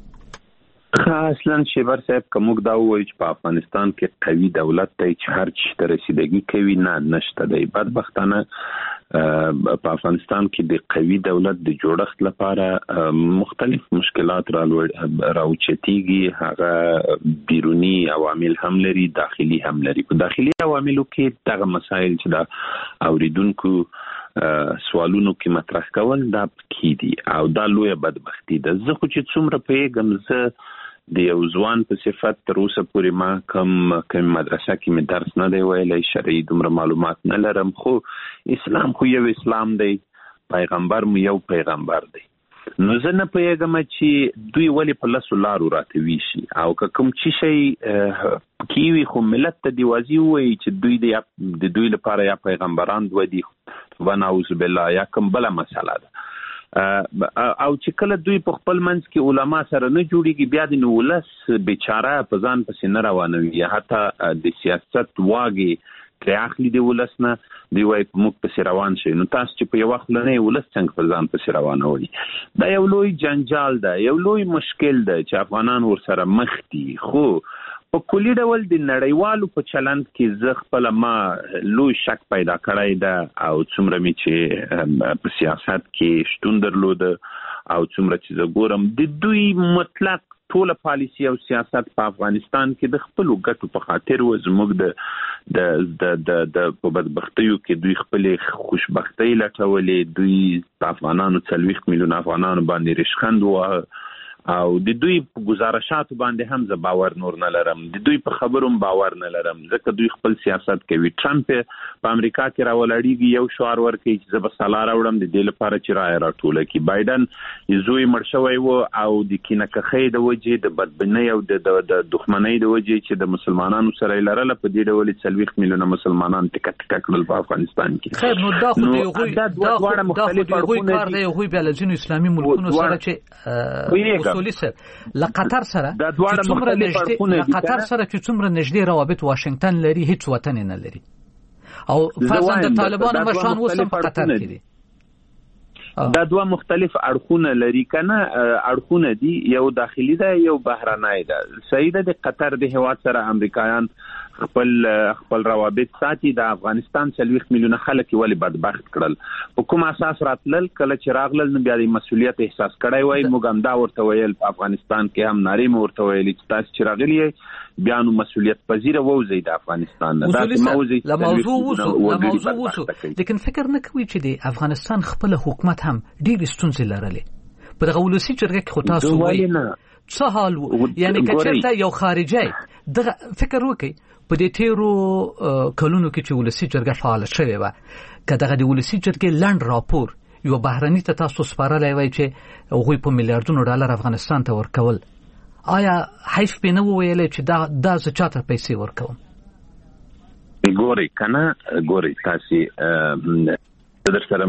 کړئ. اصلا شیبر صاحب کومک دا وایي چې په افغانستان کې قوي دولت ته چې هر څه ته رسیدګي کوي نه نشته دی. بدبختانه په افغانستان کې د قوي دولت د جوړښت لپاره مختلف مشکلات راوچتيږي. هغه بیرونی عوامل هم لري داخلي هم لري. په داخلي عواملو کې دغه مسایل چې دا اوریدونکو سوالونو کې مطرح کول دا پکې دي او دا لویه بدبختی ده. زه خو چې څومره پیږم زه د یو ځوان په صفت تر اوسه پورې ما کوم کوم مدرسه کې مې درس نه دی ویلی، شرعي دومره معلومات نه لرم، خو اسلام خو یو اسلام دی، پیغمبر مو یو پیغمبر دی. نو زه نه پوهېږم چې دوی ولې په لسو لارو راته ویشي او که کوم چې شی کیوي خو ملت ته دې واضح ووایي چې دوی د دوی لپاره یا پیغمبران دوه دي ونعوذ بالله یا کوم بله مسله ده. او چې کله دوی په خپل منځ کې علما سره نه جوړیږي بیا د ولس بیچاره په ځان پسې نه روانوي یا حتی د سیاست واګې ترې اخلي د ولس نه دوی وایي په موږ پسې روان شي. نو تاسو چې په یو وخت نه ولس څنګه په ځان پسې روانوي؟ دا یو لوی جنجال ده، یو لوی مشکل ده چې افغانان ورسره مخ دي. خو په کلي ډول د نړیوالو په چلند کې زه خپله ما لوی شک پیدا کړی ده او څومره مې چې په سیاست کې شتون درلوده او څومره چې زه ګورم د دوی مطلق ټوله پالیسي او سیاست په افغانستان کې د خپلو ګټو په خاطر و زموږ د د د د په بدبختیو کې دوی خپلې خوشبختۍ لټولې، دوی په افغانانو څلوېښت میلیون افغانانو باندې ریشخند وواهه او د دوی په گزارشاتو باندې هم زه باور نور نه لرم، د دوی په خبرو هم باور نه لرم، ځکه دوی خپل سیاست کوي. ټرمپ په امریکا کې راولاړېږي یو شعار ورکوي چې زه به سلا راوړم د دې لپاره چې رایه راټوله کړي. بایډن زوی مړ شوی و او د کینهکخۍ د وجې د بدبینۍ او د د دښمنۍ د وجې چې د مسلمانانو سره یې لرله په دې ډول څلوېښت میلیونه مسلمانان ټیکه ټیکه کړل په افغانستان کې. خیر نو دا خو د هغوی دا خو د هغوی کار دی، هغوی بیا له ځینو اسلامي ملکونو سره چې له قطر سره چې څومره نږدې له قطر سره چې څومره نږدې روابط واشنگټن لري هیڅ وطن نه لري او فرضاً د طالبانو مشران اوس هم په قطر کې دي. دا دوه مختلف اړخونه لري کنه، اړخونه دي، یو داخلي ده یو بهرنی ده. صحیح ده د قطر د هیواد سره امریکایان خپل خپل روابط ساتي، د افغانستان څلوېښت میلیونه خلک ولې بدبخت کړل، په کوم اساس راتلل، کله چې راغلل نو بیا د مسؤلیت احساس کړی وای. موږ هم دا ورته ویل په افغانستان کې هم نارې مو ورته ویلې چې تاسو چې راغلي بیا نو مسؤلیت پذیره ووځئ د افغانستان نه، داسې مه وځئ له موضوع ووځو. لیکن فکر نه کوي چې د افغانستان خپل حکومت هم ډېرې ستونزې لرلې په دغه ولسي جرګه کې؟ خو تاسو وایي څه حال و؟ یعنې که چېرته یو خارجی دغه فکر وکړي په دې تیرو کلونو کې چې ولسي جرګه فعاله شوې وه، که دغه د ولسي جرګې لنډ راپور یو بهرني ته تاسو سپارلی وای چې هغوی په میلیارډونو ډالر افغانستان ته ورکول، آیا حیف پې نه وویلی چې دا دا زه چاته پیسې ورکوم؟ ګورئ که نه، ګورئ تاسې در سره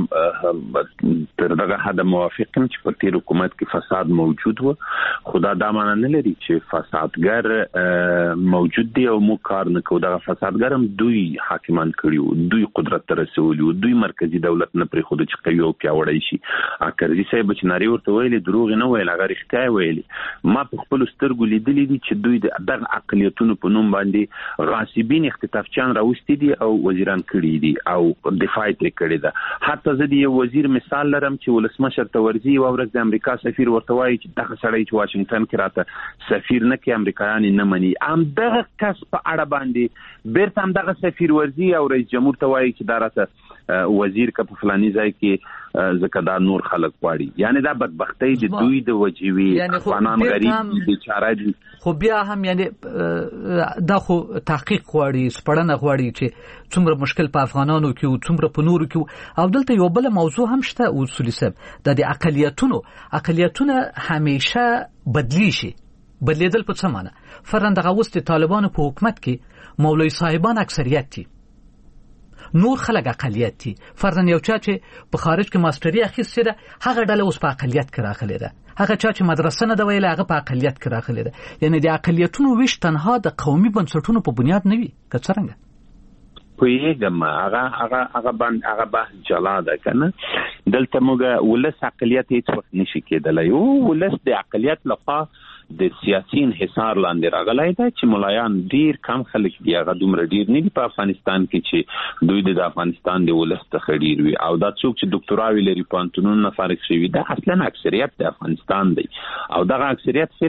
تر دغه حده موافق یم چې په تیر حکومت کې فساد موجود و، خو دا دا معنی نه لري چې فسادګر موجود دی او موږ کار نه کوو. دغه فسادګر هم دوی حاکمان کړي وو، دوی قدرت ته رسولي وو، دوی مرکزي دولت نه پرېښوده چې قوي او پیاوړی شي. اکرزي صاحب چې نارې ورته ویلې دروغ یې نه ویل، هغه رښتیا یې ویلې. ما په خپلو سترګو لیدلي دي چې دوی د دغه اقلیتونو په نوم باندې غاصبین اختطافچیان راوستي دي او وزیران کړي دي او دفاع یې ترې کړې ده. حتی زه د یو وزیر مثال لرم چې ولسمشر ته ورځي یوه ورځ د امریکا سفیر ورته وایي چې دغه سړی چې واشنګټن کې راته سفیر نه کوي امریکایان یې نه مني، همدغه کس په اړه باندې بیرته همدغه سفیر ورځي او رئیس جمهور ته وایي چې دا راته وزیر که په فلاني ځای کې ځکه دا نور خلک غواړي. یعنې دا بدبختۍ د دوی د وجې وي، افغانان غریب بیچاره دي. خو بیا هم یعنې دا خو تحقیق غواړي، سپړنه غواړي چې څومره مشکل په افغانانو کې و څومره په نورو کې و. او دلته یو بله موضوع هم شته اصولي صاحب، دا د اقلیتونو اقلیتونه همیشه بدلی شي. بدلیدل په څه معنی؟ فرضاً دغه اوس د طالبانو په حکومت کې مولوي صاحبان اکثریت دي، نور خلک اقلیت دي. فرضاً یو چا چې په خارج کې ماستري اخیستې ده هغه ډله اوس په اقلیت کې راغلې ده، هغه چا چې مدرسه نه ده ویلې هغه په اقلیت کې راغلې ده. یعنې د اقلیتونو ویش تنها د قومي بنسټونو په بنیاد نه وي که څرنګه؟ پوهېږم هغه هغه هغه باندې هغه بحث جلا ده که نه. دلته موږ ولس اقلیت هېڅ وخت نشي کېدلی. ولس د اقلیت لخوا د سیاسي انحصار لاندې راغلی ده چې ملایان ډیر کم خلک دي، هغه دومره ډیر نه دي په افغانستان کې چې دوی د افغانستان د ولس څخه ډیر وي. او دا څوک چې ډاکټراوې لري پوهنتونونو نه فارغ شوي ده اصلا اکثریت د افغانستان دی او دغه اکثریت فعلا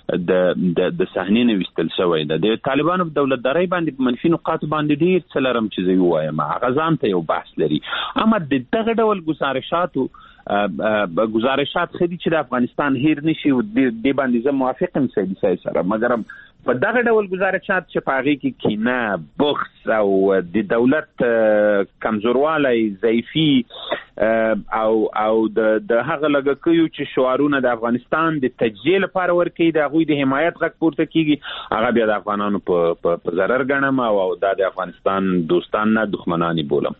د د صحنې نه وستل شوی ده. د طالبانو په دولتداري باندې په منفي نقاط باندې ډیر څه لرم چې زه وایم، هغه ځان ته یو بحث لري. اما د دغه ډول گزارشاتو گزارشات خدي چې د افغانستان هیر نشي او د باندې زه موافق یم سید صاحب سره، مګر په دغه ډول گزارشات چې په هغه کې کینه، بغض او د دولت کمزوروالی، ضعیفي او او د د هغه لګکیو چې شعارونه د افغانستان د تجزیه لپاره ورکوي، د هغوی د حمایت غږ پورته کیږي، هغه بیا د افغانانو په په ضرر ګڼم او دا د افغانستان دوستان نه دښمنانی بولم.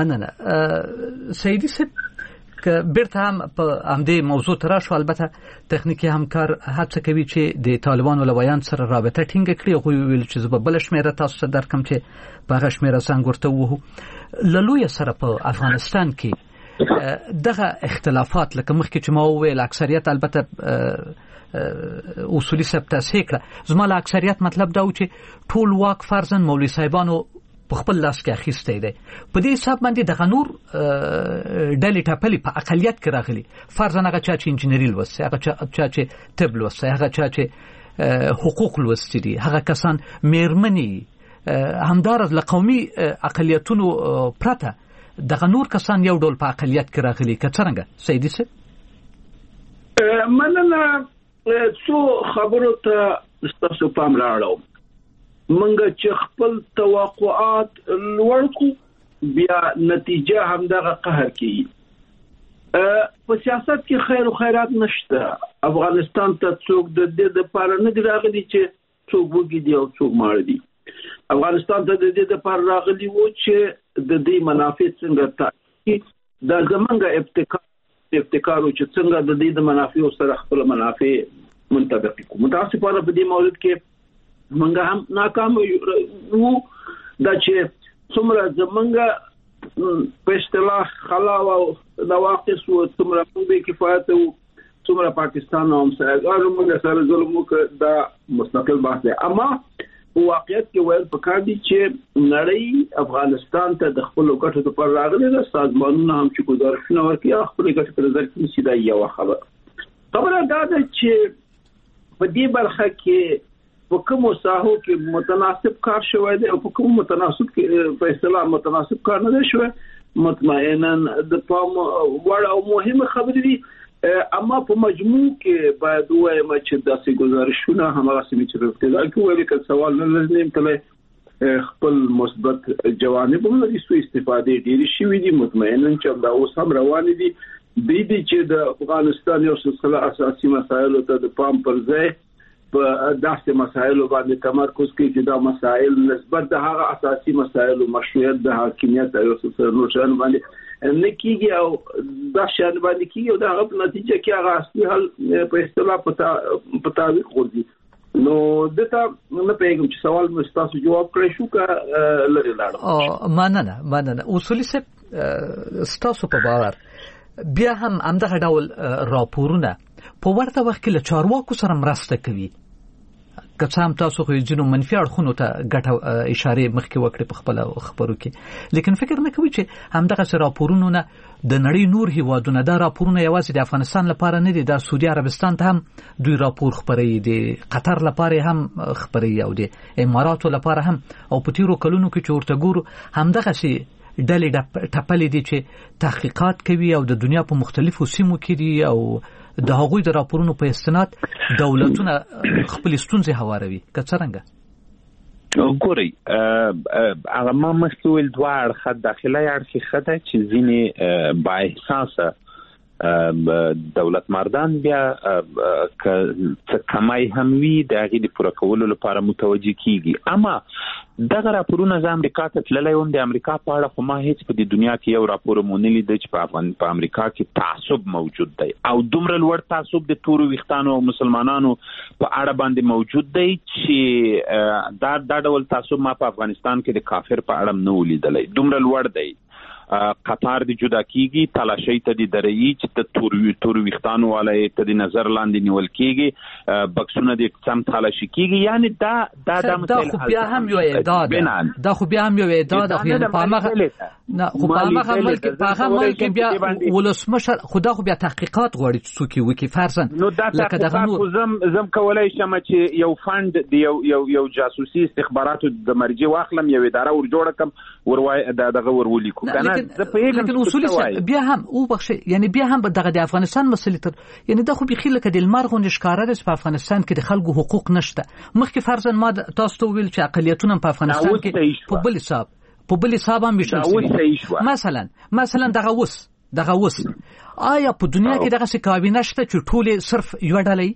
مننه سیدی صاحب. که بیرته هم په همدې موضوع ته راشو، البته تخنیکی همکار هڅه کوي چې د طالبانو له ویان سره رابطه ټینګه کړي. هغوی ویل چې زه به بله شمېره تاسو ته درکړم چې په هغه شمېره زنګ ورته ووهو. له لویه سره په افغانستان کې دغه اختلافات لکه مخکې چې ما وویل اکثریت البته اصولي صاحب تصحیح کړه، زما له اکثریت مطلب دا و چې ټول واک فرضاً مولوي صاحبانو په خپل لاس کې اخیستی دی. په دې حساب باندې دغه نور ډلې ټپلې په اقلیت کې راغلي، فرضاً هغه چا چې انجینري لوستی، هغه چا چې طب لوستی، هغه چا چې حقوق لوستی دي، هغه کسان میرمنې، همدارس له قومي اقلیتونو پرته دغه نور کسان یو ډول په اقلیت کې راغلي. که څرنګه سیدي صاحب؟ مننه. څو خبرو ته ستاسو پام راوړم. منګه چې خپل توقعات لوړ کو، بیا نتیجه هم دغه قهر کوي. په سیاست کې خیر او خیرات نشته. افغانستان ته څوک د دې لپاره نه دی راغلی چې څوک وګړي دی او څوک ماړ دي. افغانستان ته د دې لپاره راغلی وو چې د دې منافع څنګه تاسو د زمونږ ابتکار ابتکار چې څنګه د دې د منافع سره خپل منافع منطبق کو. متاسفانه په دې موضوع کې منګه هم ناکام وو. دا چې څومره زمونږ په اصطلاح خلا او نواقص و څومره موږ کفایت وو، څومره پاکستان هم سره موږ سره ظلم وکړ، دا مستقل بحث دی. اما واقعیت کې ویل پکار دي چې نړۍ افغانستان ته د خپل ګټو لپاره راغلي ده. سازمانونه هم چې گزارشونه ورکوي خپل ګټو پر نظر کې سیده یو خبر خبره دا ده چې په دې برخه کې په کومو ساحو کې متناسب کار شوی دی او په کومو متناسب کې په اصطلاح متناسب کار نه دی شوی، مطمئنا د پام وړ او مهمه خبرې دي. اما په مجموع کې باید وایم چې داسې گزارشونه همغه سمې چې په ابتدا کې ویل کې سوال نه لري تله خپل مثبت جوانب هم لري، سو استفاده ډېری شوي دي. مطمئنا چې دا اوس هم روان دي. د دې چې د افغانستان یو سلسله اساسي مسایل ته د پام پر ځای په داسې مسایلو باندې تمرکز کوي چې دا مسایل نسبت د هغه اساسي مسایلو مشروعیت د حاکمیت او سلسله نوشان باندې نه کیږي او دا شان باندې کیږي او دا غو نتیجه کې هغه اصلي حل په اصطلاح په تعویق ورځي. نو دته نه پیغام چې سوال مې تاسو جواب کړی شو کا لري لاړ. او مننه مننه اصولي صاحب تاسو په باور بیا هم همدغه ډول راپورونه په ورته وخت کې له چارواکو سره مرسته کوي. که څه هم تاسو خو ځینو منفي اړخونو ته ګټه اشاره مخکې وکړې په خپل خبرو کې، لیکن فکر نه کوي چې همدغه راپورونه نه د نړۍ نور هیوادونه دا راپورونه یوازې د افغانستان لپاره نه دي، د سعودي عربستان ته هم دوی راپور خبري دي، قطر لپاره هم خبري او د اماراتو لپاره هم، او په تیرو کلونو کې چې ورته ګورو همدغه شي ډلې ټپلې دي چې تحقیقات کوي او د دنیا په مختلفو سیمو کې دي او د هغوی د راپورونو په استناد دولتونه خپل ستونزې هواروي. که څرنګه ګوري هغه ما مسؤل دوه اړخ داخلي اړخ خده چې ځینې با احساسه دولت مردان بیا که کمای هم وي د هغې د پوره کولو لپاره متوجه کیږي. اما دغه راپورونه زه امریکا ته تللی وم، د امریکا په اړه خو ما هیڅ په دې دنیا کې یو راپور مو نه لیده چې په افغان په امریکا کې تعصب موجود دی او دومره لوړ تعصب د تورو ویښتانو او مسلمانانو په اړه باندې موجود دی چې دا دا ډول تعصب ما په افغانستان کې د کافر په اړه نه ولیدلی، دومره لوړ دی. قطار دی جدا کیږي، تلاشي ته دی درېږي چې ته تور تور ویختانو والے ته دی نظر لاندې نیول کیږي، بکسونه دی سم تلاشي کیږي. یعنی دا دا د دا خو بیا هم یو اعداد دا خو بیا هم یو اعداد خو یعنی په هغه نه خو په هغه ملک په هغه ملک بیا ولسمشر خدا خو بیا تحقیقات غواړي چې څوک وکي فرضاً لکه دغه نو زم زم کولای شم چې یو فند دی یو یو یو جاسوسي استخباراتو د مرجع واخلم، یو اداره ور جوړ کم وروای دغه ورولي کو کنه زه په یوه اصول بیا هم او بخښه یعنی بیا هم دغه د افغانستان مسلې تر یعنی د خو بخیل کې د المرغون ښکارا د په افغانستان کې د خلکو حقوق نشته. مخکې فرضاً ما تاسو ته ویل چې اقلیتونه په افغانستان کې په بل حساب په بل حساب هم وشل مثلا مثلا دغه وس دغه وس آیا په دنیا کې دغه څه کابینه شته چې ټول صرف یو ډلې؟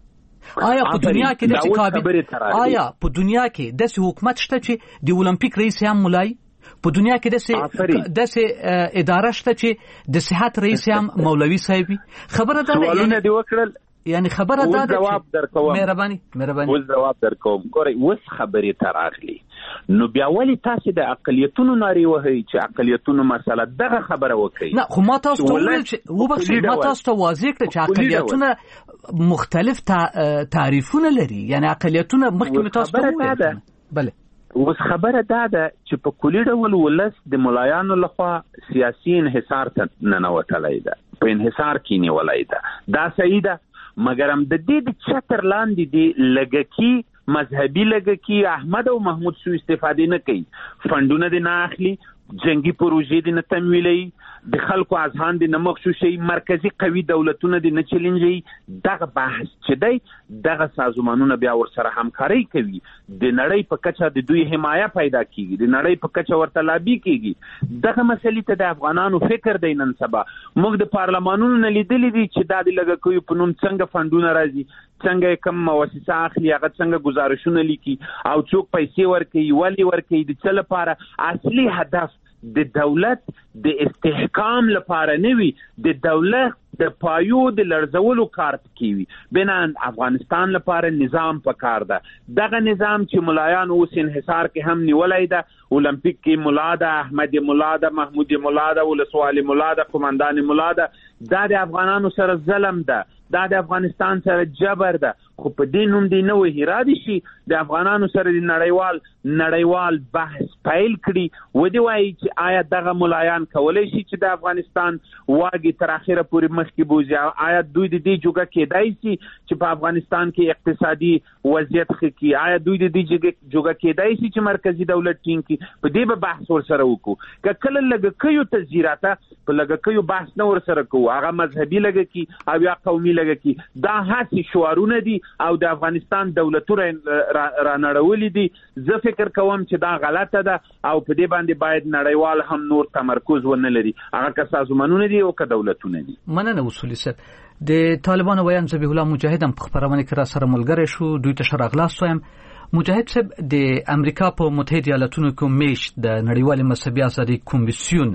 آیا په دنیا کې دغه کابینه آیا په دنیا کې د حکومت شته چې د اولمپیک رئیس هم مولای؟ په دنیا کې داسې داسې اداره شته چې د صحت رئیس هم مولوي صاحب؟ خبره ده سوالونه دی وکړل یعنی خبره ده جواب درکوم مهرباني مهرباني اوس جواب درکوم. ګورئ اوس خبرې تراغلی نو بیا ولی تاسو د اقلیتونو ناری وهي چې اقلیتونو مسله دغه خبره وکړي؟ نه خو ما تاسو ته ویل چې وبخښئ ما تاسو ته واضح کړ چې اقلیتونه مختلف تعریفونه لري، یعنی اقلیتونه مخکې تاسو ته ویل بله اوس خبره دا ده چې په کلي ډول ولس د ملایانو لخوا سیاسي انحصار ته ننوتلی ده، په انحصار کې نیولی ده. دا صحیح ده، مګر هم د دې د چتر لاندې دی لږکي مذهبي لږکي احمد او محمود سو استفادې نه کوي، فندونه دې نه اخلي، جنگي پروژې دې نه تمویلوي، د خلکو اذهان دې نه مغشوشي، مرکزی قوي دولتونه دې نه چیلنجوي. دغه بحث چې دی دغه سازمانونه بیا ورسره همکاري کوي، د نړۍ په کچه د دوی حمایه پیدا کیږي، د نړۍ په کچه ورته لابي کیږي. دغه مسلې ته د افغانانو فکر دی. نن سبا موږ د پارلمانونو نه لیدلې دي چې دا د لږکیو په نوم څنګه فندونه راځي، څنګه کوم مؤسسه اخلي، هغه څنګه گزارشونه لیکي او څوک پیسې ورکوي، ولې ورکوي، د څه لپاره. اصلي هدف د دولت د استحکام لپاره نه وي، د دولت د پایو د لړزولو کار کوي. بنان افغانستان لپاره نظام پکار ده. دغه نظام چې ملایان اوس انحصار کې هم نیولای ده، اولمپیک کې مولا ده، احمد مولا ده، محمود مولا ده، ولسوال مولا ده، قومندان مولا ده، دا د افغانانو سره ظلم ده، دا د افغانستان سره جبر ده. خو په دې نوم دی نه وي رادي شي د افغانانو سره د نړیوال نړیوال بحث پیل کړي، و دې وایي چې آیا دغه ملایان کولی شي چې د افغانستان واګي تر اخره پورې مخکې بوزي؟ آیا دوی د دې جوګه کېدای شي چې په افغانستان کې اقتصادي وضعیت ښه کړي؟ آیا دوی د دې جوګه کېدای شي چې مرکزی دولت ټینګ کړي؟ په دې به بحث ورسره وکړو. که کله لږکیو ته ځیراته په لږکیو بحث نه ورسره کوو، هغه مذهبي لږکي او یا قومي لږکي، دا هسې شعارونه دي او د افغانستان دولتونه را نړولې دي. زه فکر کوم چې دا غلطه ده او په دې باندې باید نړیوال هم نور تمرکز ونه لري، هغه که سازمانونه دي او که دولتونه دي. مننه اصولي صاحب. د طالبانو ویان ذبیح الله مجاهد هم په خبرونه کې را سره ملګری شو، دوی ته ښه راغلاست وایم. مجاهد صاحب د امریکا په متحده ایالاتونو کې میشت د نړیوال مذهبي ازادي کمیسیون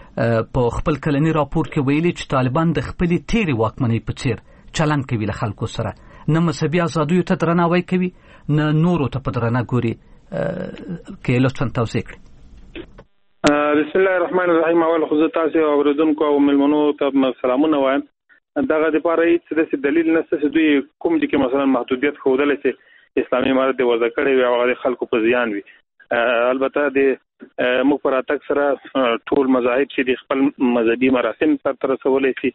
په خپل کلنی راپور کې ویلي چې طالبان د خپلې تیرې واکمنۍ په څیر چلند کوي له خلکو سره، نه مذهبي ازادیو ته درناوی کوي، نه نورو ته په درنه ګوري. کې لطفا توضیح کړئ. بسم الله الرحمن الرحیم. اول خو زه تاسو اوریدونکو او ملمنو ته سلامونه وایم. دغه د پاره هیڅ دلیل نشته چې دوی کوم دي کې مثلا محدودیت ښودل چې اسلامي امارت د وضع کړي وي او هغه خلکو په زیان وي. البته د موږ پر اتک سره ټول مذاهب چې د خپل مذهبي مراسم سره رسولای شي،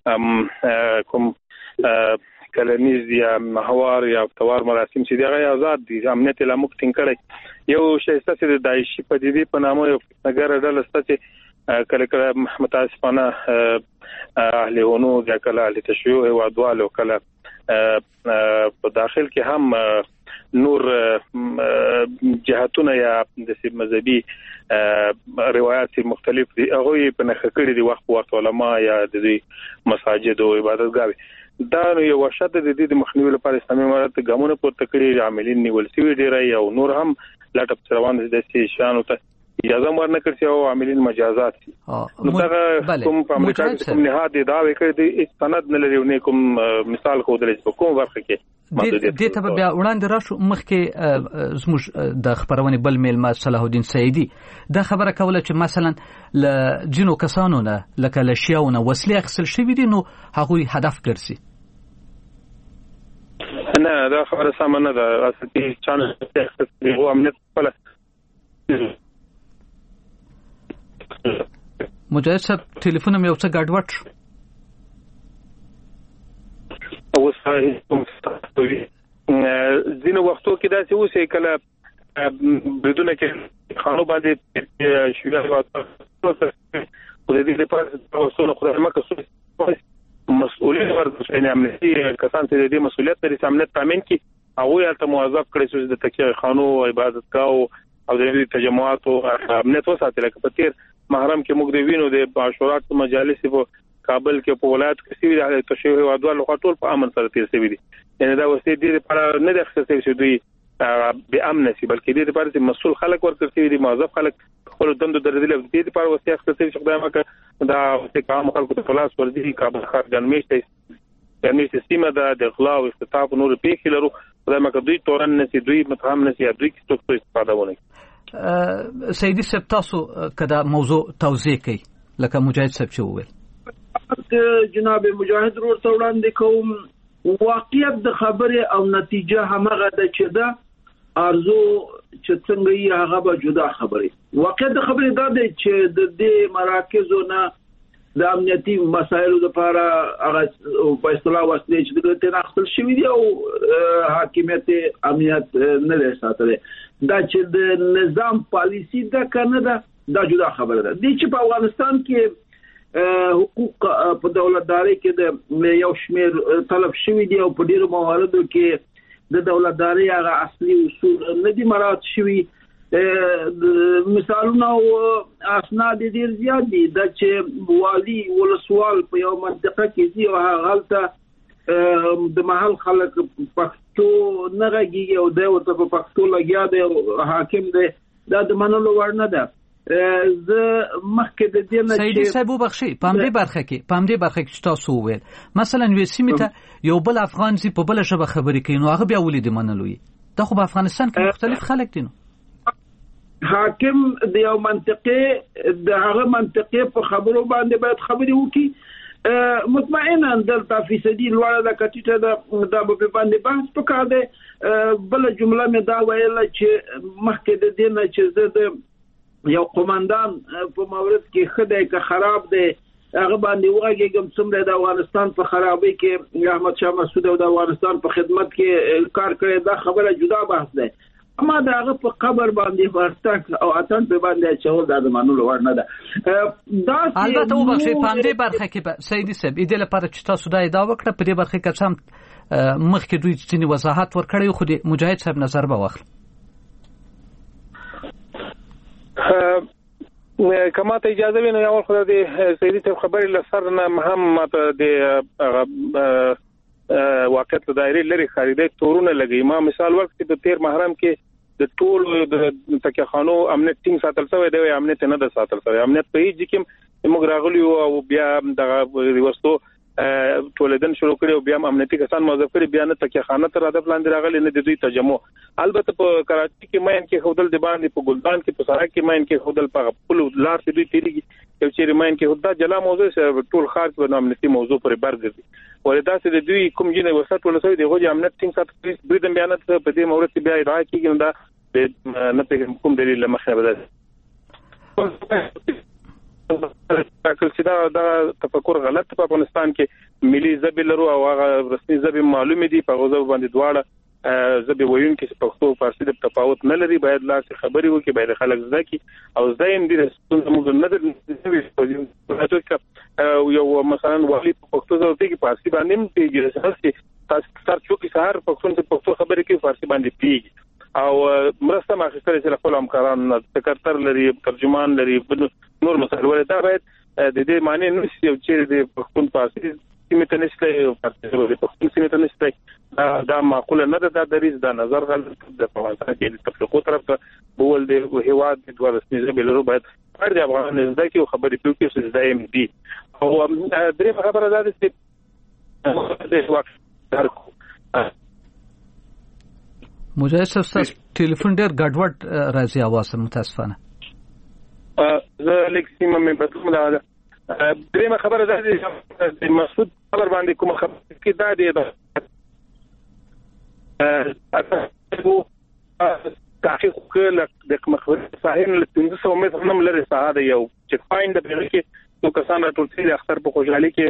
کوم کلنیز یا محور یا فتوار مراسم چې دغه آزاد دي، امنیت له موږ ټینګ کړی. یو شایسته چې د داعشي پدیدې په نامه یو نګر ډله سته چې کله کله متاسفانه اهل هنود یا کله اهل تشیع او ادوال او کله په داخل کې هم نور جهاتونه یا د مذهبي روایت مختلف دي، هغه په نخښه کړي دي وخت وخت علما یا د مساجد او عبادتګاوي. دا یو وشت د دې مخنیوي لپاره اسلامي امارت ګامونه پورته کړي، عاملین نیول شوي ډیری او نور هم لاټپ روان دي د شانو ته اجازه ورنه کړی او عاملین مجازات دي نو دا کوم په امریکا کې کوم نه هادي دا وکړي دي سند نه لري نو کوم مثال خو درې په کوم ورخه کې د ته بیا وړاندې راشو مخکې زموږ د خبرونه بل میلمه صلاح الدین سعیدی دا خبره کوله چې مثلا ل جنو کسانو نه لکه لشیاونه وسلې اخیستل شوې دي نو هغوی هدف ګرځي نه دا خبره سم نه ده اصلي چانه هو امنیت په مجاهد صاحب ټلیفون مې یو څه ګډوډ شو او صحیح ځینو وختو کې دا چې اوسې کله بدون کې خانو باندې شویا واسطه په دې لپاره اصول خدای مکه مسؤلیت ورته نه امنیتي کسان چې دې مسؤلیت لري امنیت تامین کی هغه یې ته موظف کړی چې د تکیه خانو عبادت کاو او د تجمعات او امنیت وساتل کړي تیر محرم کې موږ د وینو د عاشورات مجالس په کابل کې په ولایت کې سوي د تشریح او عدالت خاطر په امن سره تیر سوي دي یعنی دا وسې دي لپاره نه د خصوصي شي دوی به امن سي بلکې دې لپاره چې مسؤل خلک ورکړي دي موظف خلک خپل دند درېدل دي لپاره وسې خصوصي شي خدای مکه دا وسې کار خلکو ته خلاص ور دي کابل خار ګرمېشته ګرمېشته سیمه د اغلا او اختطاف نور پیښې لرو خدای مکه دوی تورن نسي دوی متهم نسي دوی څه څه استفاده ونه سیدی صاحب تاسو کدا موضوع توضیح کړئ لکه مجاهد صاحب چې وویل جناب مجاهد ورته وړاندې کوم واقعیت د خبره او نتیجه همغه ده چې دا ارزو چې څنګه یې هغه به جدا خبره واقعیت د خبره دا ده چې د دې مراکزو نه د امنیتي مسایلو لپاره هغه په اصطلاح وسلې چې د تناقض شوی دی او حاکمیت امنیت نه لري ساتل دا چې د نظام پالیسی دا کنه دا دا جدا خبره ده د چې په افغانستان کې حقوق په دولتداري کې د یو شمیر طلب شوی دی او په ډیرو مواردو کې د دولتداري هغه اصلي اصول نه دي مراعات شوی مثالونه او اسناد ډیر زیات دي د چې والی ولسوال په یو منطقه کې دی او هغه د محل خلک پښتو نه راګي او د ورته په پښتو لګیا دی حاکم دی دا د منلو وړ نه ده زه مخکې د دې نه سیدی صاحب وبخشي په همدې برخه کې په همدې برخه کې تاسو وویل مثلا یو سیمه ته یو بل افغان سي په بل ژبه خبرې کوي نو هغه بیا ولې د منلوي دا خو په افغانستان کې مختلف خلک دي نو حاکم د یو منطقه د هغه منطقه په خبرو باندې باید خبري وکړي مطمئنا دلته فیصدي لوړه د کټیټه د د په باندې بحث وکړه ده بل جمله مې دا ویل چې مخکې د دې نه چې د یو قومندان په مورد کې خدای که خراب دی هغه باندې وګورم څومره د افغانستان په خرابۍ کې احمد شاه مسعود او د افغانستان په خدمت کې کار کړی دا خبره جدا بحث ده اما داغه په قبر باندې ورتک او اتن په باندې چول د منلو ور نه ده دا البته وبخښي په دې برخه کې سیدی صاحب دې لپاره چې تاسو دا ادعا وکړه په دې برخه کې څم مخکې دوی ځینې وضاحت ورکړی خو د مجاهد صاحب نظر به واخلي کما ته اجازه وینم یو خو د سیدی صاحب خبرې لسر نه مهم ماته د واقعیت دایره لري خریدای تورونه لګي ما مثال وخت په تیر محرم کې د ټول د تکه خانو امنیت ټینګ ساتل شوی دی امنیت نه د ساتل شوی امنیت په هیڅ کې موږ راغلی او بیا د وستو ټولدن شروع کړي او بیا امنیتي کسان موظف کړي بیا نه تکه خانه تر هدف لاندې راغلي نه د دوی تجمع البته په کراچي کې ماین کې خودل د باندې په ګلدان کې په سړک کې ماین کې خودل په خپل لار کې دوی تیریږي یو چې ماین کې خدای جلا موضوع سره ټول خارج په امنیتي موضوع پر برګرځي ولدا چې د دوی کوم جنې وسات ولسوي دی غوږی امنیت ټینګ ساتل دوی د بیانات په دې مورد کې بیا راځي کېږي دا نه په کوم دلیل مخه بدل چې دا د تفکر غلط په افغانستان کې ملي ژبه لرو او هغه رسمي ژبه معلومه دي په غوځو باندې دواړه ژبه وایون کې پښتو فارسی د تفاوت نه لري باید لا څه خبري وکړي باید خلک زده کی او زایم دي ستاسو موږ نه درته یو مثلا والی په پښتو ژبه کې فارسی باندې پیږي چې تاسو تر څو کې سهار پښتو پښتو خبرې کې فارسی باندې پیږي او مرسته ماخستره چې خپل همکاران سکرټر لري ترجمان لري نور مسایل ولې دا باید د دې معنی نه چې چې د پښتون فارسی سیمه نشته فارسی د پښتون سیمه نشته دا معقوله نه ده دا دریز دا نظر غلط د افغانستان کې د تفریقو طرف ته کول د هیواد د دوه رسمي ژبې لرو باید هر د افغانانو زده کړي او خبرې وکړي چې زده یې دي. او درې خبره ده چې مجاهد صاحب تاسو ټلیفون ډېر ګډوډ راځي اواز متاسفانه. زه لیک سیمه مې بدلوم. دا درېمه خبره ده چې مسعود خبر باندې کوم خبره کې دا دی تحقیق وکړل د مخوري ساحل له پنځه سوه متره نه لري ساحه یو چک پاینټ د بیره کې نو کسان راټول شي د اختر په خوشحالي کې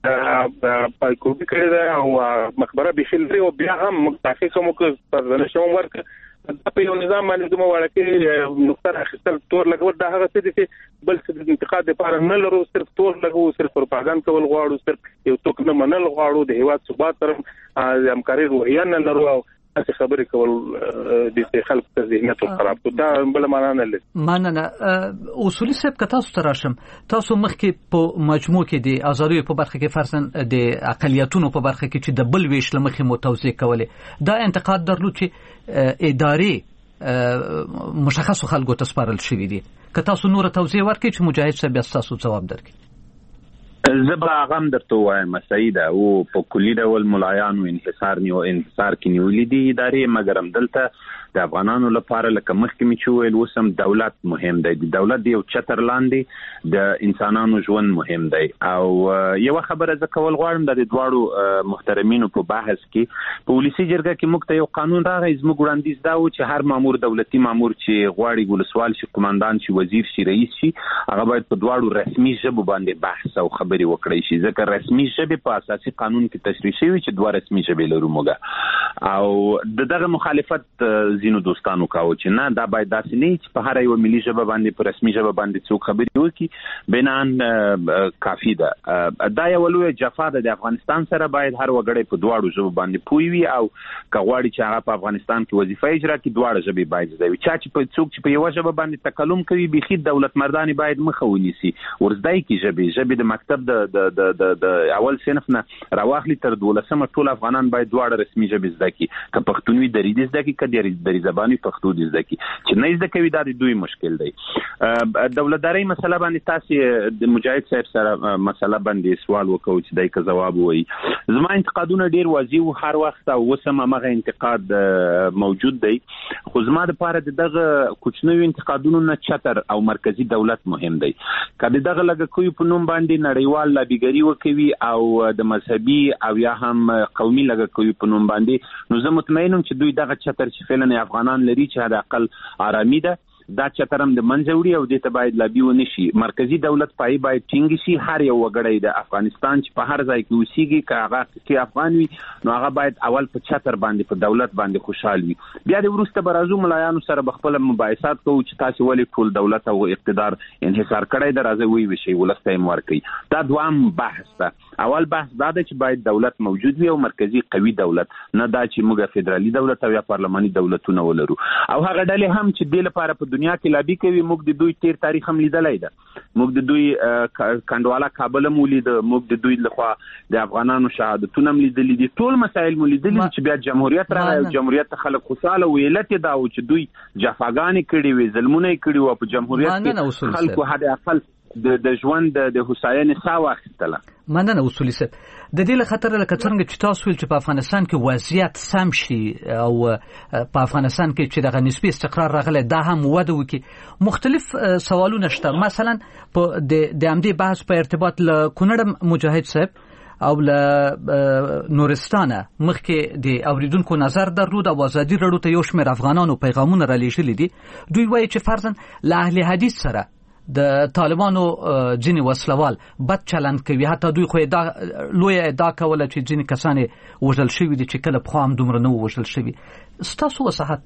پایکوبي کړی ده او مقبره بخیل لري او بیا هم تحقیق هم وکړ پر نشوم ورک په یو نظام باندې دومره وړه کې نقطه اخیستل تور لګول دا هغه څه دي چې بل څه د انتقاد لپاره نه لرو، صرف تور لګو، صرف پروپاګاندا کول غواړو، صرف یو څوک نه منل غواړو، د هیواد ثبات سره همکاري روحیه نه لرو او اته خبرې کول د خلک ته ذهنیت خراب کو. دا بل معنا نه لري. مننه. اصولي صاحب که تاسو ته راشم، تاسو مخکې په مجموع کې د ازادیو په برخه کې فرضاً د اقلیتونو په برخه کې چې د بل ویش لمخې مو توضیح کولې، دا انتقاد درلود چې اداري مشخصو خلکو ته سپارل شوي دي. که تاسو نور توضیح ورکړئ چې مجاهد صاحب بیا تاسو ځواب درکړي. زه به هغه هم درته وایم سعیده، او په کلي ډول ملایانو انحصار نیو انحصار کې نیولې دي ادارې، مګر هم دلته د افغانانو لپاره لکه مخکې مې چې وویل اوس هم دولت مهم دی. د دولت د یو چتر لاندې د انسانانو ژوند مهم دی. او یوه خبره زه کول غواړم د دواړو محترمینو په بحث کې په ولسي جرګه کې موږ ته یو قانون راغی. زموږ وړاندیز دا و چې هر مامور دولتي مامور چې غواړي ولسوال شي، قومندان شي، وزیر شي، رئیس شي، هغه باید په دواړو رسمي ژبو باندې بحث او خبرې وکړي شي، ځکه رسمي ژبې په اساسي قانون کې تشریح شوی چې دوه رسمي ژبې لرو موږ. او دغه مخالفت زینو دوستانو کاوه چې نه، دا باید داسې نه چې په هر یو ملي ژبه باندې په رسمي ژبه باندې څوک خبرې وکړي، بنان کافي ده. دا یو لوی جفا ده. د افغانستان سره باید هر وګړی په دواړو ژبو باندې پوه وي او که غواړي چې هغه په افغانستان کې وظیفه اجرا کړي دواړه ژبې باید زده وي. چا چې په څوک چې په یو ژبه باندې تکلم کوي بيخي دولت مرداني باید مخه ونیسي، ورزدای کی ژبې ژبې د مکتب د د د د اول صنف نه راواخلي تر دولسمه ټول افغانان باید دواړه رسمي ژبې زده کړي، که پښتونوي دریدي زده کړي، که دری زبانی پښتو زده کړي. چې نه زده کوي دا د دوی مشکل دی. دولتداري مسله باندې تاسو د مجاهد صاحب سره مسله باندې سوال وکړو چې دای که جواب وایي. زما انتقادونه ډیر واضح او هر وخت او وسم هغه انتقاد موجود دی، خو زما د پاره دغه کوچنیو انتقادونو نه چتر او مرکزی دولت مهم دی. کله دغه لګ کوي په نوم باندې نړیوال لابیګری وکوي او د مذهبي او یا هم قومي لګ کوي په نوم باندې، نو زه مطمئنم چې دوی دغه چتر چې فعلا افغانان لري چې حد اقل آرامي ده، دا چترم د منځوړي او د ته باید لابي ونی شي. مرکزی دولت پای باید ټینګ شي. هر یو وګړی د افغانستان چې په هر ځای کې اوسېږي که هغه کې افغان وي نو هغه باید اول په چتر باندې په دولت باندې خوشحال وي. بیا د وروسته برازو ملایانو سره بخپل مباحثات کوو چې تاسو ولې ټول دولت او اقتدار انحصار کړی دی، راځي وی وشي ولسته مور کوي. دا دوام بحث ده. اول بحث دا دی چې باید دولت موجود وي او مرکزی قوي دولت، نه دا چې موږ فدرالي دولت او یا پارلماني دولتونه ولرو. او هغه ډلې هم چې د لپاره په دنیا کې لابي کوي، موږ د دوی تیر تاریخ هم لیدلای ده. موږ د دوی کندواله کابل هم ولید، موږ د دوی لخوا د افغانانو شهادتونه هم لیدلې دي، ټول مسایل مو لیدلې چې بیا جمهوریت راغی او جمهوریت خلک خوشاله ویلت دا او چې دوی جفاګانې کړي وي، ظلمونه کړي وو په جمهوریت کې، خلکو حد اقل د د ژوند د حساینې ساو اخیستله. مننه اصولي صاحب. د دې له خطر له څنګه چې تاسو ویل چې په افغانستان کې وضعیت سم شي او په افغانستان کې چې دغه نسبی استقرار راغلی دا هم وده وکړي، مختلف سوالونه شته. مثلا په د د امدی بحث په ارتباط له کونړ مجاهد صاحب او له نورستانه مخکې د اوریدونکو نظر درلود او ازادي رادیو ته یو شمېر افغانانو پیغامونه را لېږلي دي. دوی وایي چې فرضاً له اهل حدیث سره د طالبانو ځینې وسلوال بد چلند کوي، حتی دوی خو دا لوی ادعا کوله چې ځینې کسان وژل شوي دي چې کله پخوا هم دومره نه وژل شوي. ستاسو وضاحت؟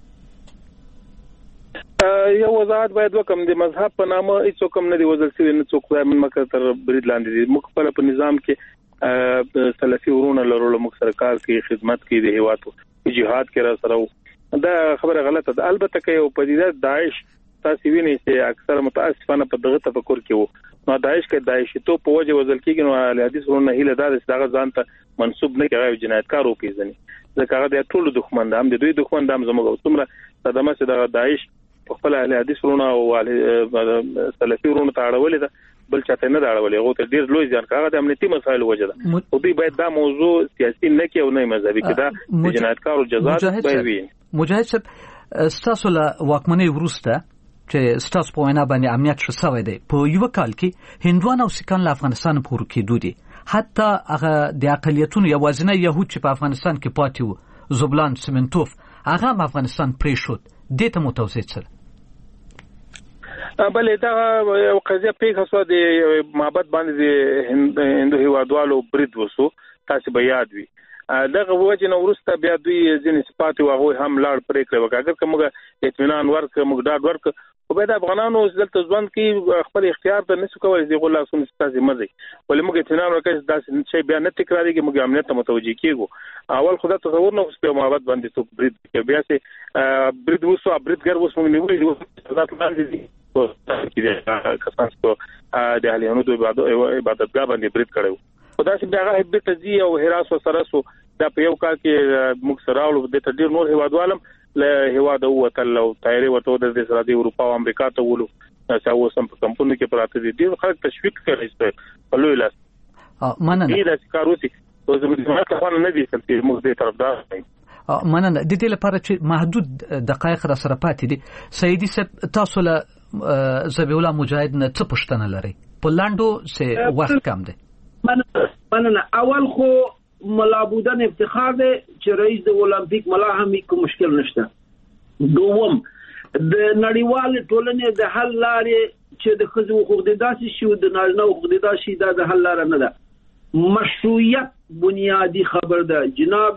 یو وضاحت باید وکم. د مذهب په نامه هیڅوک هم نه دی وژل شوي، نه څوک مکه تر برید لاندې دي. موږ خپل په نظام کې سلفي ورونه لرو، موږ سره کار کوي، خدمت کوي، د هیواد جهاد کې را سره. دا خبره غلطه ده. البته که یو پدیده داعش تاسو وینئ چې اکثر متاسفانه په دغه تفکر کې وو، نو داعش کې داعشي تو په وجه وزل کېږي، نو اهل حدیث ورونه هیله ده چې دغه ځان ته منسوب نه کوي، جنایتکار وپیژني، ځکه هغه د ټولو دښمن ده، هم د دوی دښمن ده، هم زموږ. څومره صدمه چې دغه داعش په خپل اهل حدیث ورونه او سلفي ورونه ته اړولې ده بل چاته نه اړولې هغه ته ډیر لوی ځان کاغه د امنیتي مسایل وجه ده او دوی باید دا موضوع سیاسي نه کې او نه مذهبي کې دا د جنایتکارو جزا به وي. مجاهد صاحب ستاسو له واکمنۍ وروسته چې ستاسو په وینا باندې امنیت شو سوی دی په یو کال کې هندوان او سیکان له افغانستان پورو کېدو دي حتی هغه د اقلیتونو یوازینی يهود چې په افغانستان کې پاتې وو زبلان سیمنتوف هغه افغانستان پرې شو دې ته متوجه څه بلې دا یو قضیه پیښه شو د معبد باندې د هندو هیوادوالو برید وسو تاسو به یاد وي دغه وجه نو ورسته بیا دوی ځینې صفات او هغه هم لاړ پرې کړو اگر کومه اطمینان ورک موږ دا ورک خو به د افغانانو دلته ځوان کې خپل اختیار ته نشو کولای دی غولا سن ستاسو مزي ولې موږ اطمینان ورکړو دا شی بیا نه تکرارېږي موږ امنیت ته متوجي کیږو اول خدای تصور نه وسته معبد باندې څوک برید کوي بیا سه برید وسو بریدګر وسو موږ نیولې ذات باندې دي او چې کسان څو د اهلیانو د عبادتګاه باندې برید کړو خدای چې هغه هبت تجزیه او حراس او سرسو دا په یو کال کې موږ سراولو د تدیر نور هیوادوالم له هیواد او وتل او تایری ورته د سره د اروپا او امریکا ته ولو چې اوس هم په کمپونو کې پراته دي ډیر خلک تشویق کوي چې په لوی لاس مننه دې د کاروسي او زموږ ته خو نه دي چې موږ دې طرفدار یو مننه د دې لپاره چې محدود دقایق را سره پاتې دي سیدی صاحب تاسو له زبیح الله مجاهد نه څه پوښتنه لري په لاندو سه وخت کم دی مننه اول خو ملابودن افتخار دی چې رئیس د اولمپیک ملا هم کوم مشکل نشته دوم د نړیوال ټولنې د حل لارې چې د خزو حقوق د داسې شو د نارینه حقوق د داسې دا د حل لار نه ده مشروعیت بنیادی خبر ده جناب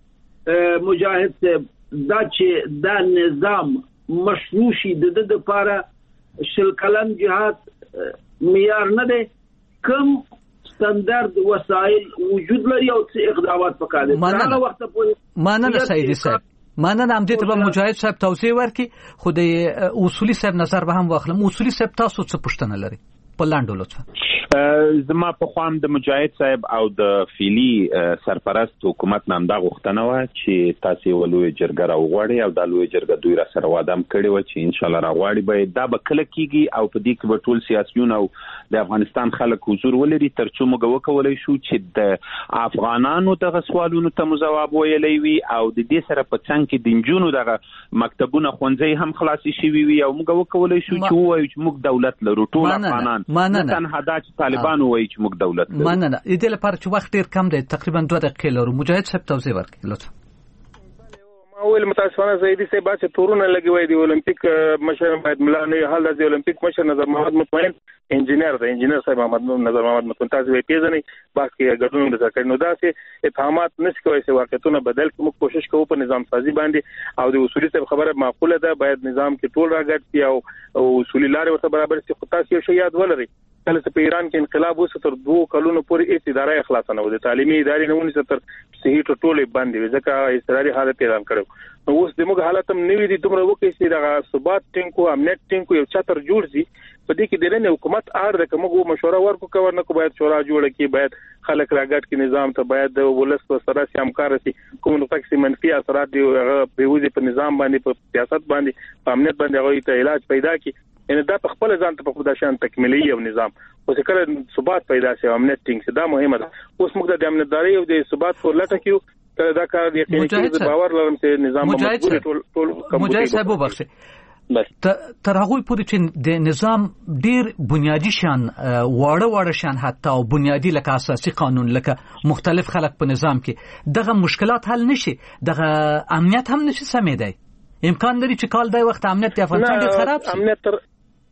مجاهد صاحب دا چې دا نظام مشروع شي د د لپاره شل کلن جهاد معیار نه ده کم ستاندرد وسایل وجود لري او اقدامات پکاره دا وخت په ماننه سیدی صاحب ماننه هم دې ته مجاهد صاحب توضیح ورکړي خو د اصولي صاحب نظر به هم واخلم اصولي صاحب تاسو څه پوښتنه لري په لاندو لطفا زما په خوام د مجاهد صاحب او د فیلی سرپرست حکومت نام دا غوښتنه و چې تاسو ولوي جرګه راوغواړي او د لوی جرګه دوی را سره وادم کړي و چې ان شاء الله راغواړي به دا به کله کیږي او په دې کې به ټول سیاسيون او د افغانستان خلک حضور ولري ترڅو موږ وکولای شو چې د افغانانو د سوالونو ته جواب ویلې وي او د دې سره په څنګه کې د جنونو دغه مکتبونه خوندې هم خلاصي شي وي او موږ وکولای شو چې وایو چې موږ دولت لرو ټول افغانان نه تنها دا چې طالبان وایي چې موږ دولت لرو مننه دې لپاره چې وخت ډیر کم دی تقریبا دوه دقیقې لرو مجاهد صاحب توضیح ورکړئ لطفا اول متاسفانه زیدی صاحب چې تورونه لګوي دی اولمپیک مشر باید ملانه حال د اولمپیک مشر نظر محمد مطمئن انجینر دی انجینر صاحب محمد نظر محمد مطمئن تاسو یې پیژنئ باس کې ګډون د ځکه نو داسې اتهامات نشي کوي چې واقعیتونه بدل کوم کوشش کوو په نظام سازي باندې او د اصولي صاحب خبره معقوله ده باید نظام کې ټول راګډ شي او اصولي لارې ورته برابر شي خو تاسو یو شی یاد ولرئ کله چې په ایران کې انقلاب وسو تر دوه کلونو پورې هیڅ اداره اخلاص نه و د تعلیمي ادارې نه ونیسه تر صحیح ټولې باندې ځکه استراري حالت اعلان کړو نو اوس د موږ حالت هم نوي دي دومره وکړي چې د ثبات ټینګو امنیت ټینګو یو چتر جوړ شي په دې کې د نه حکومت اړ د کومه مشوره ورکو کور نه کو باید شورا جوړه کی باید خلک راګټ کې نظام ته باید ولست سره همکار شي کوم نو تکسي منفي اثرات دی په وځي په نظام باندې په سیاست باندې په امنیت باندې غوي ته علاج پیدا کی ان دا په خپل ځان ته په خود شان تکمیلي یو نظام او چې کله ثبات پیدا شي امنیت ټینګ شي دا مهمه ده اوس موږ د امنیتداري او د ثبات په لټه کې تر دا کار یقیني کې باور لرم چې نظام مجبور ټول ټول مجاهد صاحب وبخښه تر هغه پورې چې د نظام ډیر بنیادی شان واړه واړه شان حتی او بنیادی لکه اساسي قانون لکه مختلف خلک په نظام کې دغه مشکلات حل نشي دغه امنیت هم نشي سمېدای امکان لري چې کال دای وخت امنیت د افغانستان ډیر خراب شي امنیت تر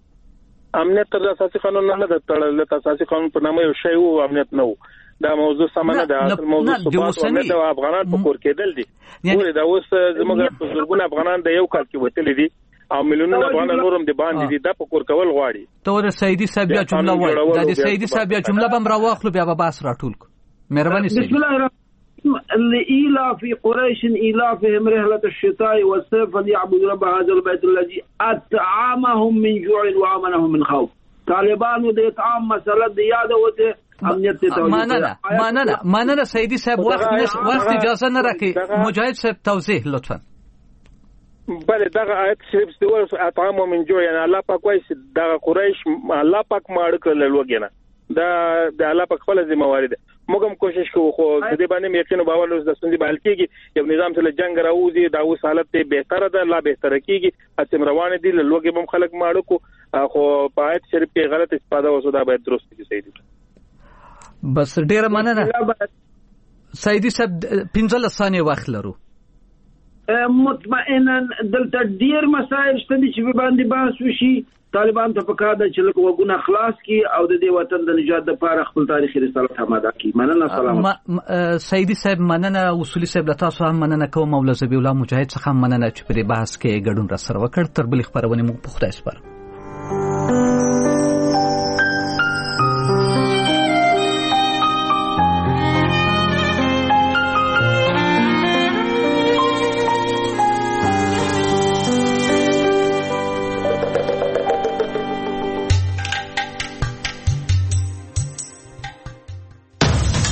امنیت تر اساسي قانون نه ده تړل د اساسي قانون په نامه یو شی وو امنیت نه وو دا موضوع سمنه ده اصل موضوع ثبات امنیت او افغانان په کور کېدل دي ګوره دا اوس زموږ بزرګونه افغانان د یو کال کې وتل دي او ملیونونه افغانان نورم د باندې دي د په کور کول غواړي ته ور سیدی صاحب یا جمله وای د سیدی صاحب یا جمله بم راواخلو بیا به باس راټول کو مهرباني سیدی بسم الله لإيلاف قريش إيلافهم رحلة الشتاء والصيف فليعبدوا رب هذا البيت الذي أطعمهم من جوع وآمنهم من خوف طالبانو د اطعام مسله د یاد وته امنیت ته ماننه ماننه ماننه سیدی صاحب وخت وخت اجازه نه راکې مجاهد صاحب توضیح لطفا بله دغه آیت شریف ستول اطعام من جوع یعنی الله پاک وایي دغه قریش الله پاک ماړه کړل لوګینه دا د الله پاک خپل ذمہواری ده. موږ هم کوشش کوو خو د دې باندې یقین او باور اوس د ستونزې بحل کیږي. یو نظام سره جنگ راوځي دا اوس حالت ته بهتره ده لا بهتره کیږي. هڅه روانه دي لوګي هم خلک ماړه کو خو په آیت شریف کې غلط استفاده وسو دا باید درست کړي. صحیح دي. بس ډیره مننه سیدی صاحب پنځه ثانیې وخت لرو. مطمئنا دلته ډیر مسایل شته چې په باندې بحث وشي. طالبان ته پکار ده چې لکه وګونه خلاص کی او د دې وطن د نجات لپاره خپل تاریخي رسالت هم ادا کړي. مننه. سلام سیدی صاحب مننه. اصولي صاحب له تاسو هم مننه کوم. مولا زبی الله مجاهد څخه مننه چې په دې بحث کې ګډون را سره وکړ. تر بل خبرونه مو په خدای سپارم.